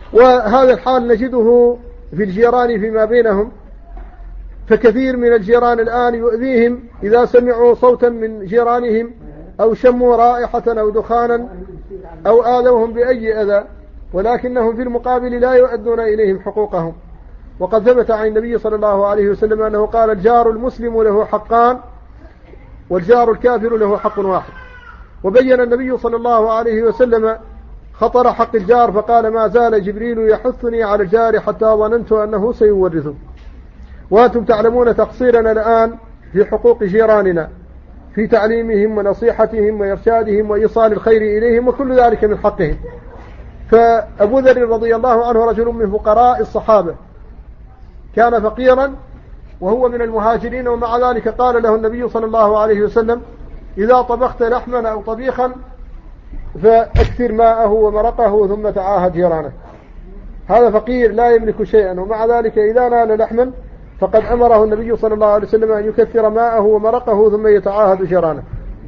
Speaker 1: وهذا الحال نجده في الجيران فيما بينهم، فكثير من الجيران الآن يؤذيهم إذا سمعوا صوتا من جيرانهم أو شموا رائحة أو دخانا أو آذوهم بأي أذى، ولكنهم في المقابل لا يؤدون إليهم حقوقهم. وقد ثبت عن النبي صلى الله عليه وسلم أنه قال: الجار المسلم له حقان والجار الكافر له حق واحد. وبين النبي صلى الله عليه وسلم خطر حق الجار فقال: ما زال جبريل يحثني على الجار حتى ظننت أنه سيورثه. وأنتم تعلمون تقصيرنا الآن في حقوق جيراننا في تعليمهم ونصيحتهم وإرشادهم وإيصال الخير إليهم، وكل ذلك من حقهم. فأبو ذر رضي الله عنه رجل من فقراء الصحابة، كان فقيرا وهو من المهاجرين، ومع ذلك قال له النبي صلى الله عليه وسلم: إذا طبخت لحما أو طبيخا فأكثر ماءه ومرقه ثم تعاهد جيرانه. هذا فقير لا يملك شيئا، ومع ذلك إذا نال لحما فقد أمره النبي صلى الله عليه وسلم أن يكثر ماءه ومرقه ثم يتعاهد جيرانه.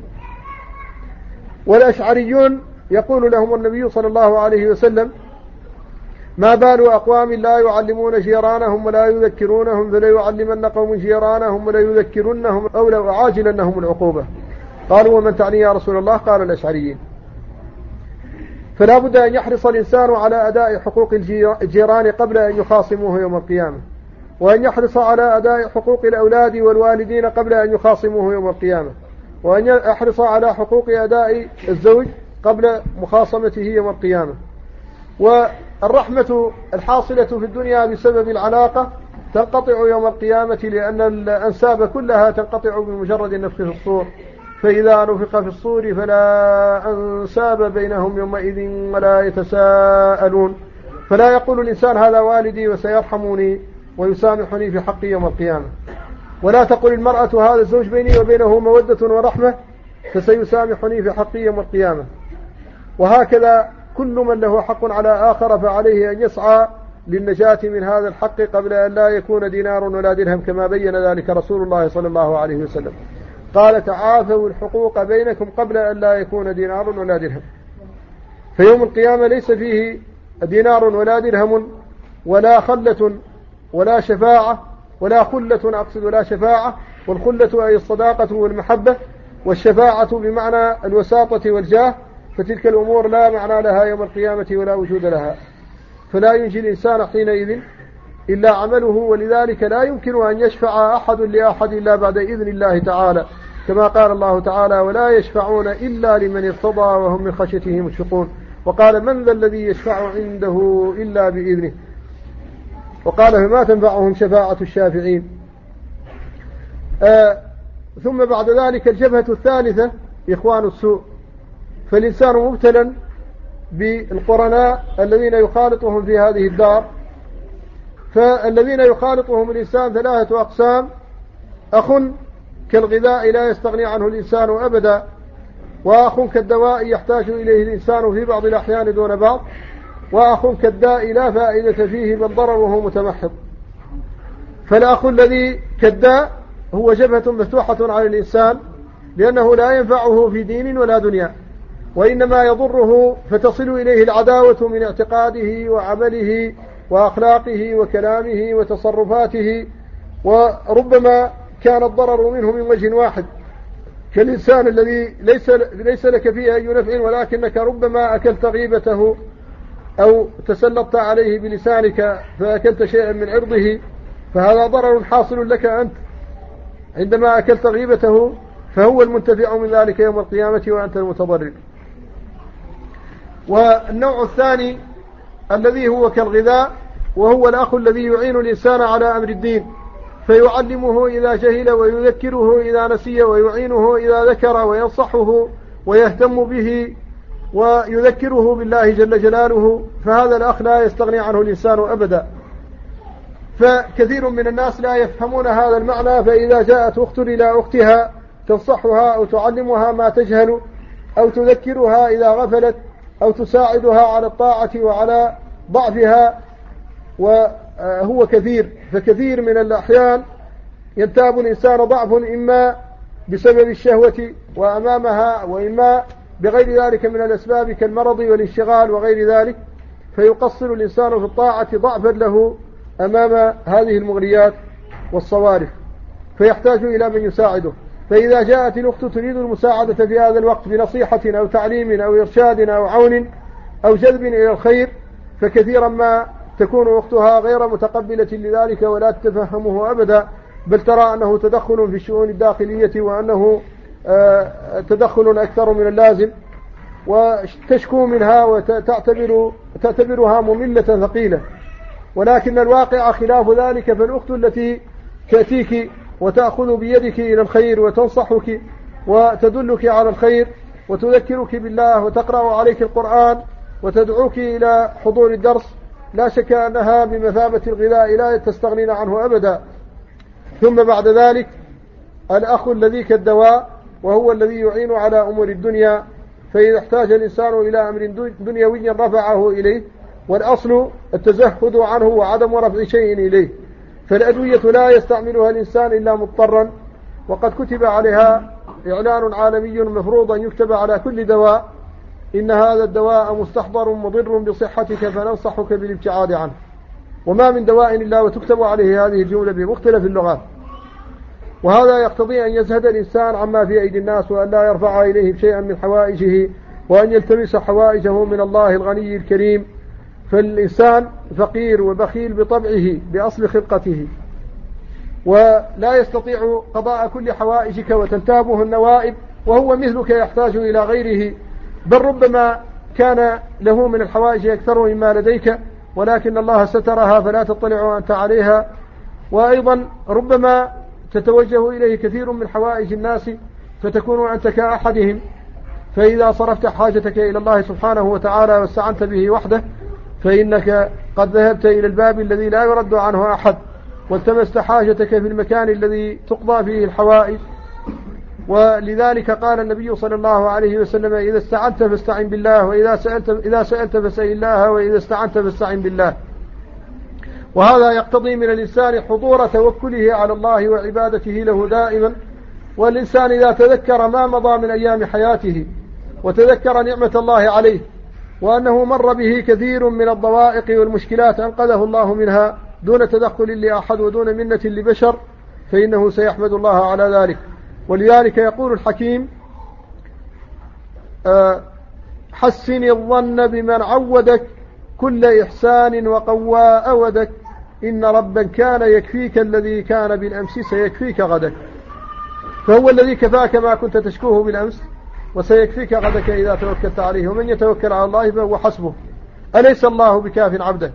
Speaker 1: والأشعريون يقول لهم النبي صلى الله عليه وسلم: ما بال أقوام لا يعلمون جيرانهم ولا يذكرونهم، فلا يعلمن قوم جيرانهم ولا يذكرنهم أو لا أعاجلنهم العقوبة. قالوا: ومن تعني يا رسول الله؟ قال: الأشعريين. فلا بد أن يحرص الإنسان على أداء حقوق الجيران قبل أن يخاصموه يوم القيامة، وأن يحرص على أداء حقوق الأولاد والوالدين قبل أن يخاصموه يوم القيامة، وأن يحرص على حقوق أداء الزوج قبل مخاصمته يوم القيامة. والرحمة الحاصلة في الدنيا بسبب العلاقة تنقطع يوم القيامة، لأن الأنساب كلها تنقطع بمجرد النفخ في الصور، فإذا نفخ في الصور فلا أنساب بينهم يومئذ ولا يتساءلون. فلا يقول الإنسان: هذا والدي وسيرحمني ويسامحني في حقي يوم القيامة، ولا تقول المرأة: هذا الزوج بيني وبينه مودة ورحمة فسيسامحني في حقي يوم القيامة. وهكذا كل من له حق على آخر فعليه أن يسعى للنجاة من هذا الحق قبل أن لا يكون دينار ولا درهم، كما بين ذلك رسول الله صلى الله عليه وسلم. قال: تعافوا الحقوق بينكم قبل أن لا يكون دينار ولا درهم. فيوم القيامة ليس فيه دينار ولا درهم ولا خلة ولا شفاعة ولا خلة، أقصد لا شفاعة، والخلة أي الصداقة والمحبة، والشفاعة بمعنى الوساطة والجاه، فتلك الأمور لا معنى لها يوم القيامة ولا وجود لها. فلا ينجي الإنسان حينئذ إلا عمله، ولذلك لا يمكن أن يشفع أحد لأحد إلا بعد إذن الله تعالى، كما قال الله تعالى: ولا يشفعون إلا لمن ارتضى وهم من خشيته مشفقون. وقال: من ذا الذي يشفع عنده إلا بإذنه. وقال: فما تنفعهم شفاعة الشافعين. آه ثم بعد ذلك الجبهة الثالثة إخوان السوء. فالإنسان مبتلا بالقرناء الذين يخالطهم في هذه الدار. فالذين يخالطهم الإنسان ثلاثة أقسام: أخ كالغذاء لا يستغني عنه الإنسان أبدا، وأخ كالدواء يحتاج إليه الإنسان في بعض الأحيان دون بعض، وأخ كالداء لا فائدة فيه بل ضرره متمحض. فالأخ الذي كالداء هو جبهة مفتوحة على الإنسان، لأنه لا ينفعه في دين ولا دنيا، وإنما يضره فتصل إليه العداوة من اعتقاده وعمله وأخلاقه وكلامه وتصرفاته، وربما كان الضرر منه من وجه واحد، كالإنسان الذي ليس, ليس لك فيه أي نفع، ولكنك ربما أكلت غيبته أو تسلطت عليه بلسانك فأكلت شيئا من عرضه، فهذا ضرر حاصل لك أنت عندما أكلت غيبته، فهو المنتفع من ذلك يوم القيامة وأنت المتضرر. والنوع الثاني الذي هو كالغذاء، وهو الأخ الذي يعين الإنسان على أمر الدين، فيعلمه إذا جهل ويذكره إذا نسي ويعينه إذا ذكر وينصحه ويهتم به ويذكره بالله جل جلاله. فهذا الأخ لا يستغني عنه الإنسان أبدا. فكثير من الناس لا يفهمون هذا المعنى، فإذا جاءت أخت إلى أختها تنصحها أو تعلمها ما تجهل أو تذكرها إذا غفلت أو تساعدها على الطاعة وعلى ضعفها، وهو كثير. فكثير من الأحيان ينتاب الإنسان ضعف إما بسبب الشهوة وأمامها، وإما بغير ذلك من الأسباب كالمرض والانشغال وغير ذلك. فيقصر الإنسان في الطاعة ضعفا له أمام هذه المغريات والصوارف، فيحتاج إلى من يساعده. فإذا جاءت الأخت تريد المساعدة في هذا الوقت بنصيحة أو تعليم أو إرشاد أو عون أو جذب إلى الخير، فكثيرا ما تكون أختها غير متقبلة لذلك ولا تتفهمه أبدا، بل ترى أنه تدخل في الشؤون الداخلية وأنه تدخل أكثر من اللازم، وتشكو منها وتعتبر تعتبرها مملة ثقيلة. ولكن الواقع خلاف ذلك، فالأخت التي تأتيك وتأخذ بيدك إلى الخير وتنصحك وتدلك على الخير وتذكرك بالله وتقرأ عليك القرآن وتدعوك إلى حضور الدرس، لا شك أنها بمثابة الغذاء لا تستغنين عنه أبدا. ثم بعد ذلك الأخ الذي كالدواء، وهو الذي يعين على أمور الدنيا، فإذا احتاج الإنسان إلى أمر دنيوي رفعه إليه، والأصل التزهد عنه وعدم رفع شيء إليه. فالأدوية لا يستعملها الإنسان إلا مضطرا، وقد كتب عليها إعلان عالمي مفروض أن يكتب على كل دواء: إن هذا الدواء مستحضر مضر بصحتك فننصحك بالابتعاد عنه. وما من دواء إلا وتكتب عليه هذه الجملة بمختلف اللغات. وهذا يقتضي أن يزهد الإنسان عما في أيدي الناس، وأن لا يرفع إليه شيئا من حوائجه، وأن يلتمس حوائجه من الله الغني الكريم. فالإنسان فقير وبخيل بطبعه بأصل خلقته، ولا يستطيع قضاء كل حوائجك وتنتابه النوائب، وهو مثلك يحتاج إلى غيره، بل ربما كان له من الحوائج أكثر مما لديك، ولكن الله سترها فلا تطلع أنت عليها. وأيضا ربما تتوجه إليه كثير من حوائج الناس فتكون أنت كأحدهم، فإذا صرفت حاجتك إلى الله سبحانه وتعالى واستعنت به وحده، فإنك قد ذهبت إلى الباب الذي لا يرد عنه أحد، والتمست حاجتك في المكان الذي تقضى فيه الحوائج. ولذلك قال النبي صلى الله عليه وسلم: إذا استعنت فاستعن بالله، وإذا سألت, إذا سألت فاسأل الله، وإذا استعنت فاستعن بالله. وهذا يقتضي من الإنسان حضور توكله على الله وعبادته له دائما. والإنسان إذا تذكر ما مضى من أيام حياته وتذكر نعمة الله عليه وأنه مر به كثير من الضوائق والمشكلات أنقذه الله منها دون تدخل لأحد ودون منة لبشر، فإنه سيحمد الله على ذلك. ولذلك يقول الحكيم: حسن الظن بمن عودك كل إحسان وقوى أودك، إن ربا كان يكفيك الذي كان بالأمس سيكفيك غدك. فهو الذي كفاك ما كنت تشكوه بالأمس، وسيكفيك غدك إذا توكلت عليه. ومن يتوكل على الله فهو حسبه، أليس الله بكاف عبده؟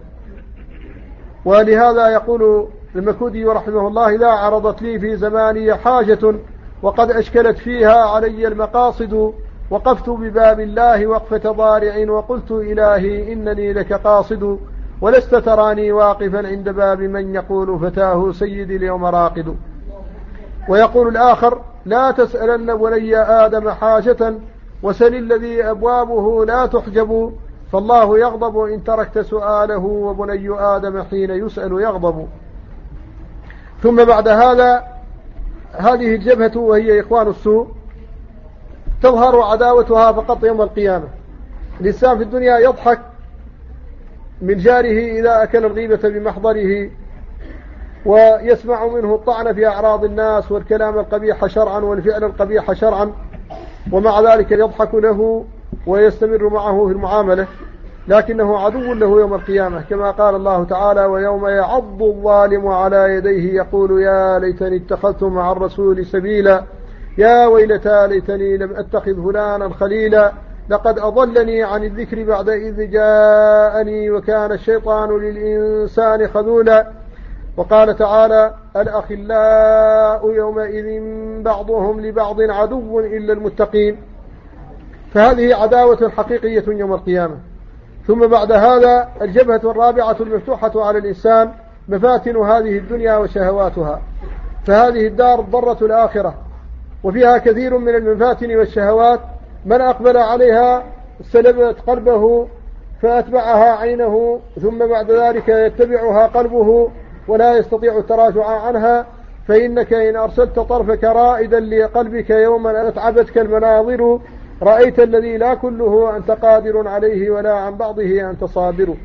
Speaker 1: ولهذا يقول المكودي رحمه الله: إذا عرضت لي في زماني حاجة وقد أشكلت فيها علي المقاصد، وقفت بباب الله وقفة ضارع وقلت إلهي إنني لك قاصد، ولست تراني واقفا عند باب من يقول فتاه سيدي اليوم راقد. ويقول الآخر: لا تسألن بني آدم حاجة وسل الذي أبوابه لا تحجب، فالله يغضب إن تركت سؤاله، وبني آدم حين يسأل يغضب. ثم بعد هذا هذه الجبهة وهي إخوان السوء تظهر عداوتها فقط يوم القيامة. الإنسان في الدنيا يضحك من جاره إذا أكل الغيبة بمحضره، ويسمع منه الطعن في أعراض الناس والكلام القبيح شرعا والفعل القبيح شرعا، ومع ذلك يضحك له ويستمر معه في المعاملة، لكنه عدو له يوم القيامة، كما قال الله تعالى: ويوم يعض الظالم على يديه يقول يا ليتني اتخذت مع الرسول سبيلا، يا ويلتى ليتني لم أتخذ فلانا خليلا، لقد أضلني عن الذكر بعد إذ جاءني وكان الشيطان للإنسان خذولا. وقال تعالى: الأخلاء يومئذ بعضهم لبعض عدو إلا المتقين. فهذه عداوة حقيقية يوم القيامة. ثم بعد هذا الجبهة الرابعة المفتوحة على الإنسان مفاتن هذه الدنيا وشهواتها. فهذه الدار ضرة الآخرة، وفيها كثير من المفاتن والشهوات، من أقبل عليها سلبت قلبه فأتبعها عينه، ثم بعد ذلك يتبعها قلبه ولا يستطيع التراجع عنها. فإنك إن أرسلت طرفك رائدا لقلبك يوما أتعبتك المناظر، رأيت الذي لا كله أنت قادر عليه ولا عن بعضه أنت صابر.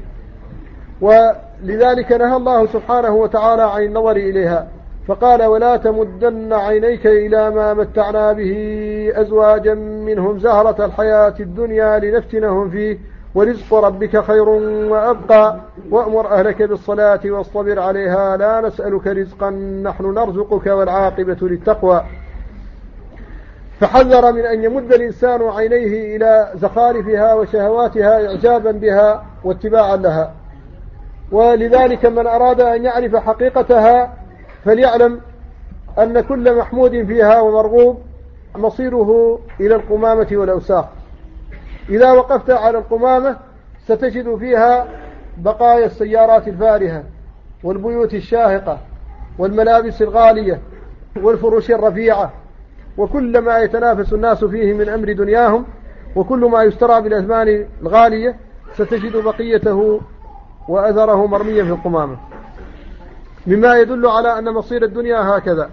Speaker 1: ولذلك نهى الله سبحانه وتعالى عن النظر إليها فقال ولا تمدن عينيك إلى ما متعنا به أزواجا منهم زهرة الحياة الدنيا لنفتنهم فيه ورزق ربك خير وأبقى وأمر أهلك بالصلاة واصطبر عليها لا نسألك رزقا نحن نرزقك والعاقبة للتقوى. فحذر من أن يمد الإنسان عينيه إلى زخارفها وشهواتها إعجابا بها واتباعا لها. ولذلك من أراد أن يعرف حقيقتها فليعلم أن كل محمود فيها ومرغوب مصيره إلى القمامة والأوساخ. إذا وقفت على القمامة ستجد فيها بقايا السيارات الفارهة والبيوت الشاهقة والملابس الغالية والفروش الرفيعة وكل ما يتنافس الناس فيه من أمر دنياهم وكل ما يشترى بالأثمان الغالية ستجد بقيته وأثره مرميا في القمامة، مما يدل على أن مصير الدنيا هكذا.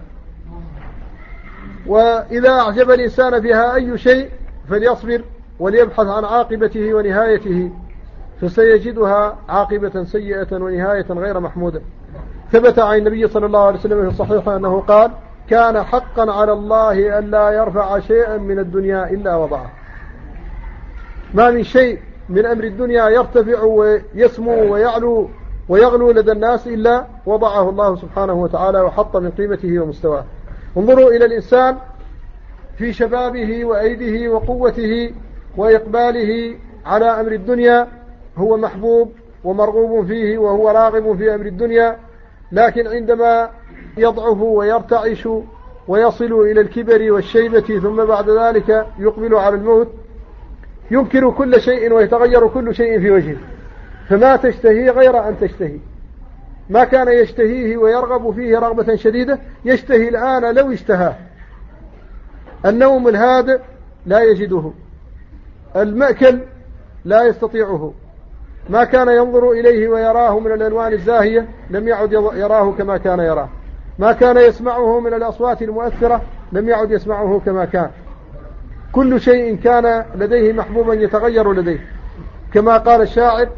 Speaker 1: وإذا أعجب الإنسان فيها أي شيء فليصبر وليبحث عن عاقبته ونهايته فسيجدها عاقبة سيئة ونهاية غير محمودة. ثبت عن النبي صلى الله عليه وسلم في الصحيح أنه قال كان حقا على الله أن لا يرفع شيئا من الدنيا إلا وضعه. ما من شيء من أمر الدنيا يرتفع ويسمو ويعلو ويغلو لدى الناس إلا وضعه الله سبحانه وتعالى وحط من قيمته ومستواه. انظروا إلى الإنسان في شبابه وأيده وقوته وإقباله على أمر الدنيا هو محبوب ومرغوب فيه وهو راغب في أمر الدنيا، لكن عندما يضعف ويرتعش ويصل إلى الكبر والشيبة ثم بعد ذلك يقبل على الموت ينكر كل شيء ويتغير كل شيء في وجهه، فما تشتهي غير أن تشتهي ما كان يشتهيه ويرغب فيه رغبة شديدة يشتهي الآن لو اشتهاه. النوم الهادئ لا يجده، المأكل لا يستطيعه، ما كان ينظر إليه ويراه من الألوان الزاهية لم يعد يراه كما كان يراه، ما كان يسمعه من الأصوات المؤثرة لم يعد يسمعه كما كان. كل شيء كان لديه محبوبا يتغير لديه، كما قال الشاعر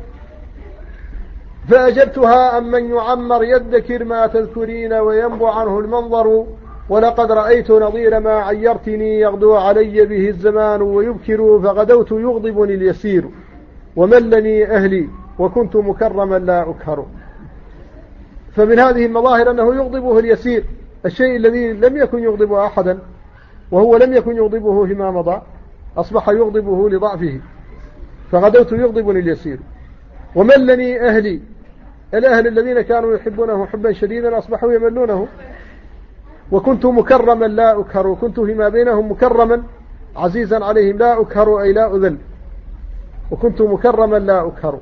Speaker 1: فأجبتها أم من يعمر يذكر ما تذكرين وينبو عنه المنظر ولقد رأيت نظير ما عيرتني يغدو علي به الزمان ويبكر فغدوت يغضبني اليسير وملني أهلي وكنت مكرما لا أكهر. فمن هذه المظاهر أنه يغضبه اليسير، الشيء الذي لم يكن يغضبه أحدا وهو لم يكن يغضبه فيما مضى أصبح يغضبه لضعفه فغدوت يغضبني اليسير وملني أهلي، الأهل الذين كانوا يحبونه حبا شديدا أصبحوا يملونه. وكنت مكرما لا أكهر، وكنت فيما بينهم مكرما عزيزا عليهم لا أكهر أي لا أذل، وكنت مكرما لا أكهر.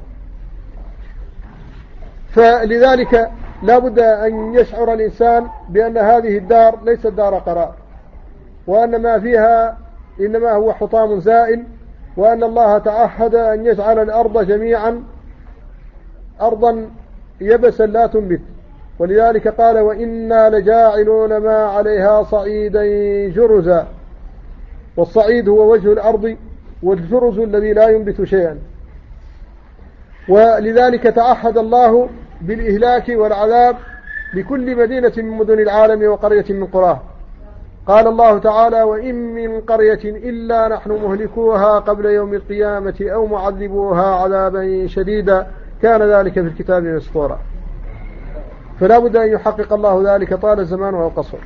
Speaker 1: فلذلك لا بد أن يشعر الإنسان بأن هذه الدار ليست دار قرار، وأن ما فيها إنما هو حطام زائل، وأن الله تعهد أن يجعل الأرض جميعا أرضا يبسا لا تنبت، ولذلك قال وإنا لجاعلون ما عليها صعيدا جرزا، والصعيد هو وجه الأرض والجرز الذي لا ينبت شيئا. ولذلك تعهد الله بالإهلاك والعذاب لكل مدينة من مدن العالم وقرية من قراه. قال الله تعالى وإن من قرية إلا نحن مهلكوها قبل يوم القيامة أو معذبوها عذابا شديدا كان ذلك في الكتاب مسطورا. فلا بد أن يحقق الله ذلك طال الزمان أو قصر.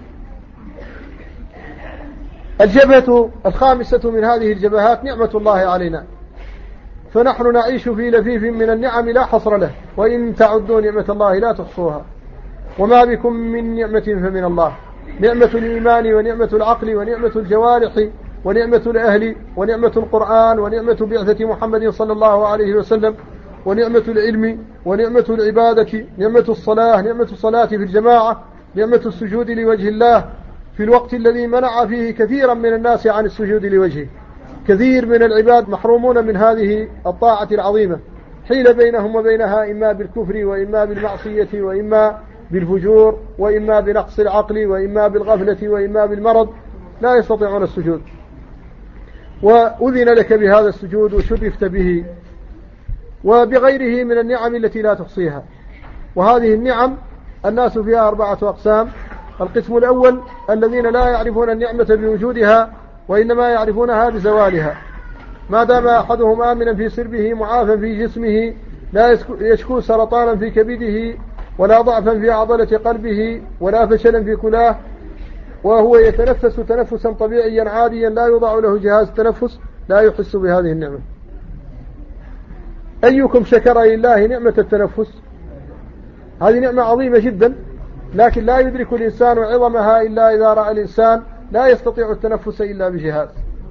Speaker 1: الجبهة الخامسة من هذه الجبهات نعمة الله علينا، فنحن نعيش في لفيف من النعم لا حصر له، وإن تعدوا نعمة الله لا تحصوها، وما بكم من نعمة فمن الله، نعمة الإيمان ونعمة العقل ونعمة الجوارح ونعمة الأهل ونعمة القرآن ونعمة بعثة محمد صلى الله عليه وسلم ونعمة العلم ونعمة العبادة، نعمة الصلاة، نعمة الصلاة في الجماعة، نعمة السجود لوجه الله في الوقت الذي منع فيه كثيرا من الناس عن السجود لوجهه. كثير من العباد محرومون من هذه الطاعة العظيمة، حيل بينهم وبينها إما بالكفر وإما بالمعصية وإما بالفجور وإما بنقص العقل وإما بالغفلة وإما بالمرض لا يستطيعون السجود. وأذن لك بهذا السجود وشرفت به، وبغيره من النعم التي لا تحصيها. وهذه النعم الناس فيها أربعة أقسام. القسم الأول الذين لا يعرفون النعمة بوجودها وإنما يعرفونها بزوالها، ما دام أحدهم آمنا في سربه معافا في جسمه لا يشكو سرطانا في كبده ولا ضعفا في عضلة قلبه ولا فشلا في كلاه، وهو يتنفس تنفسا طبيعيا عاديا لا يوضع له جهاز تنفس، لا يحس بهذه النعمة. أيكم شكر لله نعمة التنفس؟ هذه نعمة عظيمة جدا، لكن لا يدرك الإنسان عظمها إلا إذا رأى الإنسان لا يستطيع التنفس إلا بجهاز.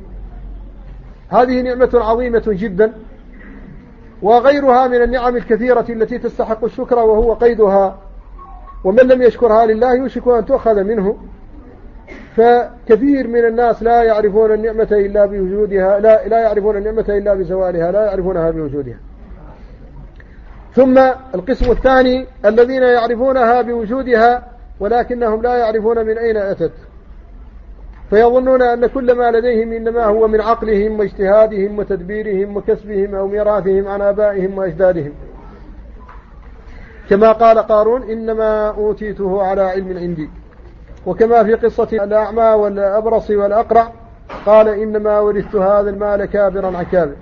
Speaker 1: هذه نعمة عظيمة جدا، وغيرها من النعم الكثيرة التي تستحق الشكر وهو قيدها، ومن لم يشكرها لله يوشك أن تؤخذ منه. فكثير من الناس لا يعرفون النعمة إلا بوجودها، لا, لا يعرفون النعمة إلا بزوالها، لا يعرفونها بوجودها. ثم القسم الثاني الذين يعرفونها بوجودها ولكنهم لا يعرفون من أين أتت، فيظنون أن كل ما لديهم إنما هو من عقلهم واجتهادهم وتدبيرهم وكسبهم أو ميراثهم عن آبائهم وأجدادهم، كما قال قارون إنما أوتيته على علم عندي. وكما في قصة الأعمى والأبرص والأقرع قال إنما ورثت هذا المال كابرا عن كابر،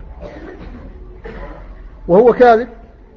Speaker 1: وهو كاذب.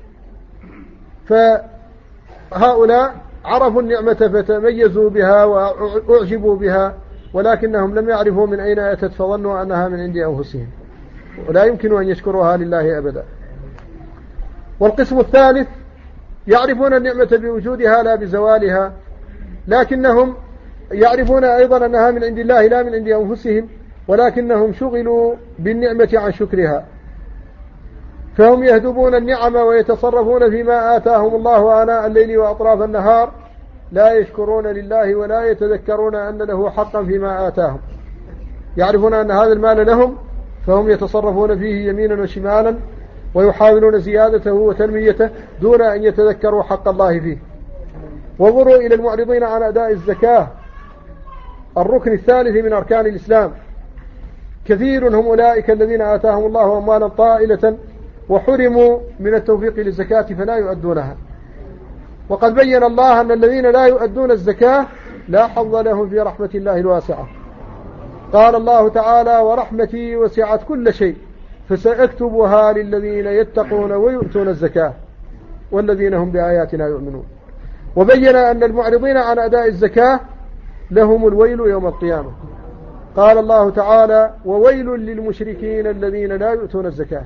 Speaker 1: فهؤلاء عرفوا النعمة فتميزوا بها وأعجبوا بها، ولكنهم لم يعرفوا من أين أتت فظنوا أنها من عند أنفسهم، ولا يمكن أن يشكروها لله أبدا. والقسم الثالث يعرفون النعمة بوجودها لا بزوالها، لكنهم يعرفون أيضا أنها من عند الله لا من عند أنفسهم، ولكنهم شغلوا بالنعمة عن شكرها، فهم يهدبون النعم ويتصرفون فيما آتاهم الله آناء الليل وأطراف النهار، لا يشكرون لله ولا يتذكرون أن له حقا فيما آتاهم. يعرفون أن هذا المال لهم فهم يتصرفون فيه يمينا وشمالا ويحاولون زيادته وتنميته دون أن يتذكروا حق الله فيه. وانظروا إلى المعرضين عن أداء الزكاة، الركن الثالث من أركان الإسلام. كثير هم أولئك الذين آتاهم الله أموالا طائلة وحرموا من التوفيق للزكاة فلا يؤدونها. وقد بين الله أن الذين لا يؤدون الزكاة لا حظ لهم في رحمة الله الواسعة. قال الله تعالى ورحمتي وسعت كل شيء فسأكتبها للذين يتقون ويؤتون الزكاة والذين هم بآياتنا يؤمنون. وبين أن المعرضين عن أداء الزكاة لهم الويل يوم القيامة. قال الله تعالى وويل للمشركين الذين لا يؤتون الزكاة.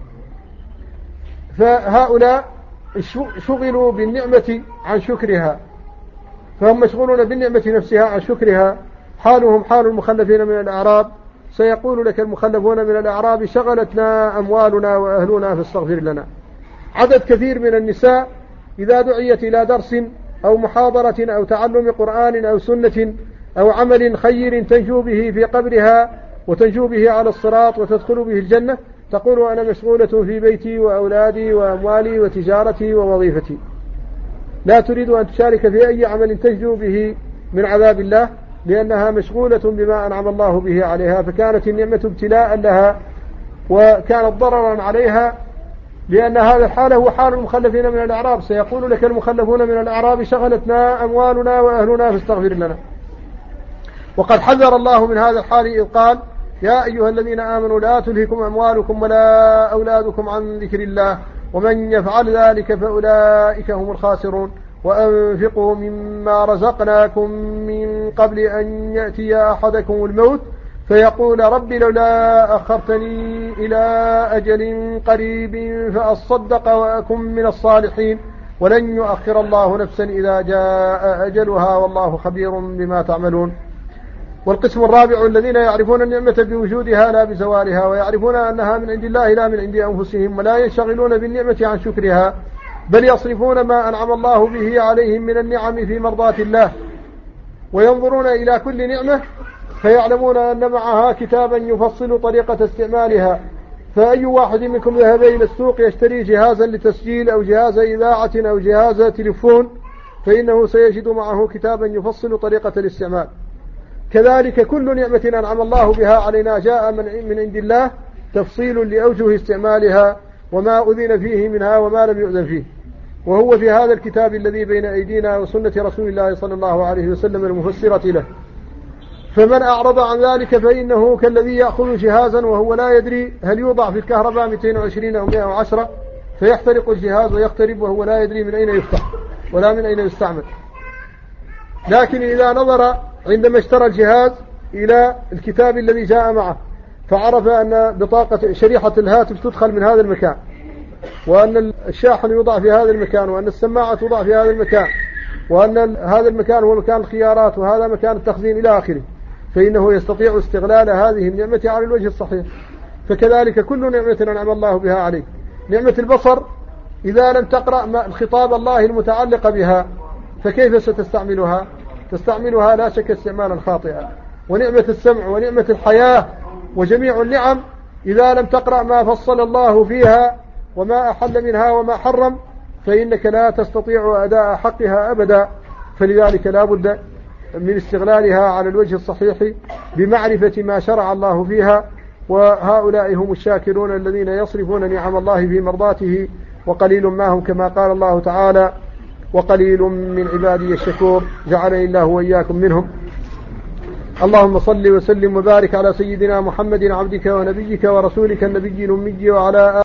Speaker 1: فهؤلاء شغلوا بالنعمة عن شكرها، فهم مشغولون بالنعمة نفسها عن شكرها. حالهم حال المخلفين من الأعراب، سيقول لك المخلفون من الأعراب شغلتنا أموالنا وأهلنا فاستغفر لنا. عدد كثير من النساء إذا دعيت إلى درس أو محاضرة أو تعلم قرآن أو سنة أو عمل خير تنجو به في قبرها وتنجو به على الصراط وتدخل به الجنة تقول أنا مشغولة في بيتي وأولادي وأموالي وتجارتي ووظيفتي، لا تريد أن تشارك في أي عمل تنجو به من عذاب الله، لأنها مشغولة بما أنعم الله به عليها، فكانت النعمة ابتلاء لها وكانت ضررا عليها، لأن هذا الحال هو حال المخلفين من الأعراب. سيقول لك المخلفون من الأعراب شغلتنا أموالنا وأهلنا فاستغفر لنا. وقد حذر الله من هذا الحال إذ قال يا أيها الذين آمنوا لا تلهكم أموالكم ولا أولادكم عن ذكر الله ومن يفعل ذلك فأولئك هم الخاسرون وأنفقوا مما رزقناكم من قبل أن يأتي أحدكم الموت فيقول رب لولا أخرتني إلى أجل قريب فأصدق وأكن من الصالحين ولن يؤخر الله نفسا إذا جاء أجلها والله خبير بما تعملون. والقسم الرابع الذين يعرفون النعمة بوجودها لا بزوالها، ويعرفون أنها من عند الله لا من عند أنفسهم، ولا ينشغلون بالنعمة عن شكرها، بل يصرفون ما أنعم الله به عليهم من النعم في مرضاة الله، وينظرون إلى كل نعمة فيعلمون أن معها كتابا يفصل طريقة استعمالها. فأي واحد منكم ذهب إلى السوق يشتري جهازا لتسجيل أو جهاز إذاعة أو جهاز تليفون فإنه سيجد معه كتابا يفصل طريقة الاستعمال. كذلك كل نعمة أنعم الله بها علينا جاء من من عند الله تفصيل لأوجه استعمالها وما أذن فيه منها وما لم يؤذن فيه، وهو في هذا الكتاب الذي بين أيدينا وسنة رسول الله صلى الله عليه وسلم المفسرة له. فمن أعرض عن ذلك فإنه كالذي يأخذ جهازا وهو لا يدري هل يوضع في الكهرباء مئتين وعشرين أو مئة وعشرة فيحترق الجهاز ويقترب وهو لا يدري من أين يفتح ولا من أين يستعمل. لكن إذا نظر عندما اشترى الجهاز إلى الكتاب الذي جاء معه فعرف أن بطاقة شريحة الهاتف تدخل من هذا المكان، وأن الشاحن يوضع في هذا المكان، وأن السماعة توضع في هذا المكان، وأن هذا المكان هو مكان الخيارات وهذا مكان التخزين إلى آخره، فإنه يستطيع استغلال هذه النعمة على الوجه الصحيح. فكذلك كل نعمة أنعم الله بها عليك. نعمة البصر إذا لم تقرأ الخطاب الله المتعلق بها فكيف ستستعملها؟ تستعملها لا شك استعمالا خاطئا. ونعمة السمع ونعمة الحياة وجميع النعم إذا لم تقرأ ما فصل الله فيها وما أحل منها وما حرم فإنك لا تستطيع أداء حقها أبدا. فلذلك لا بد من استغلالها على الوجه الصحيح بمعرفة ما شرع الله فيها، وهؤلاء هم الشاكرون الذين يصرفون نعم الله في مرضاته، وقليل ما هم كما قال الله تعالى وقليل من عبادي الشكور، جعلني الله وإياكم منهم. اللهم صل وسلم وبارك على سيدنا محمد عبدك ونبيك ورسولك النبي الأمي وعلى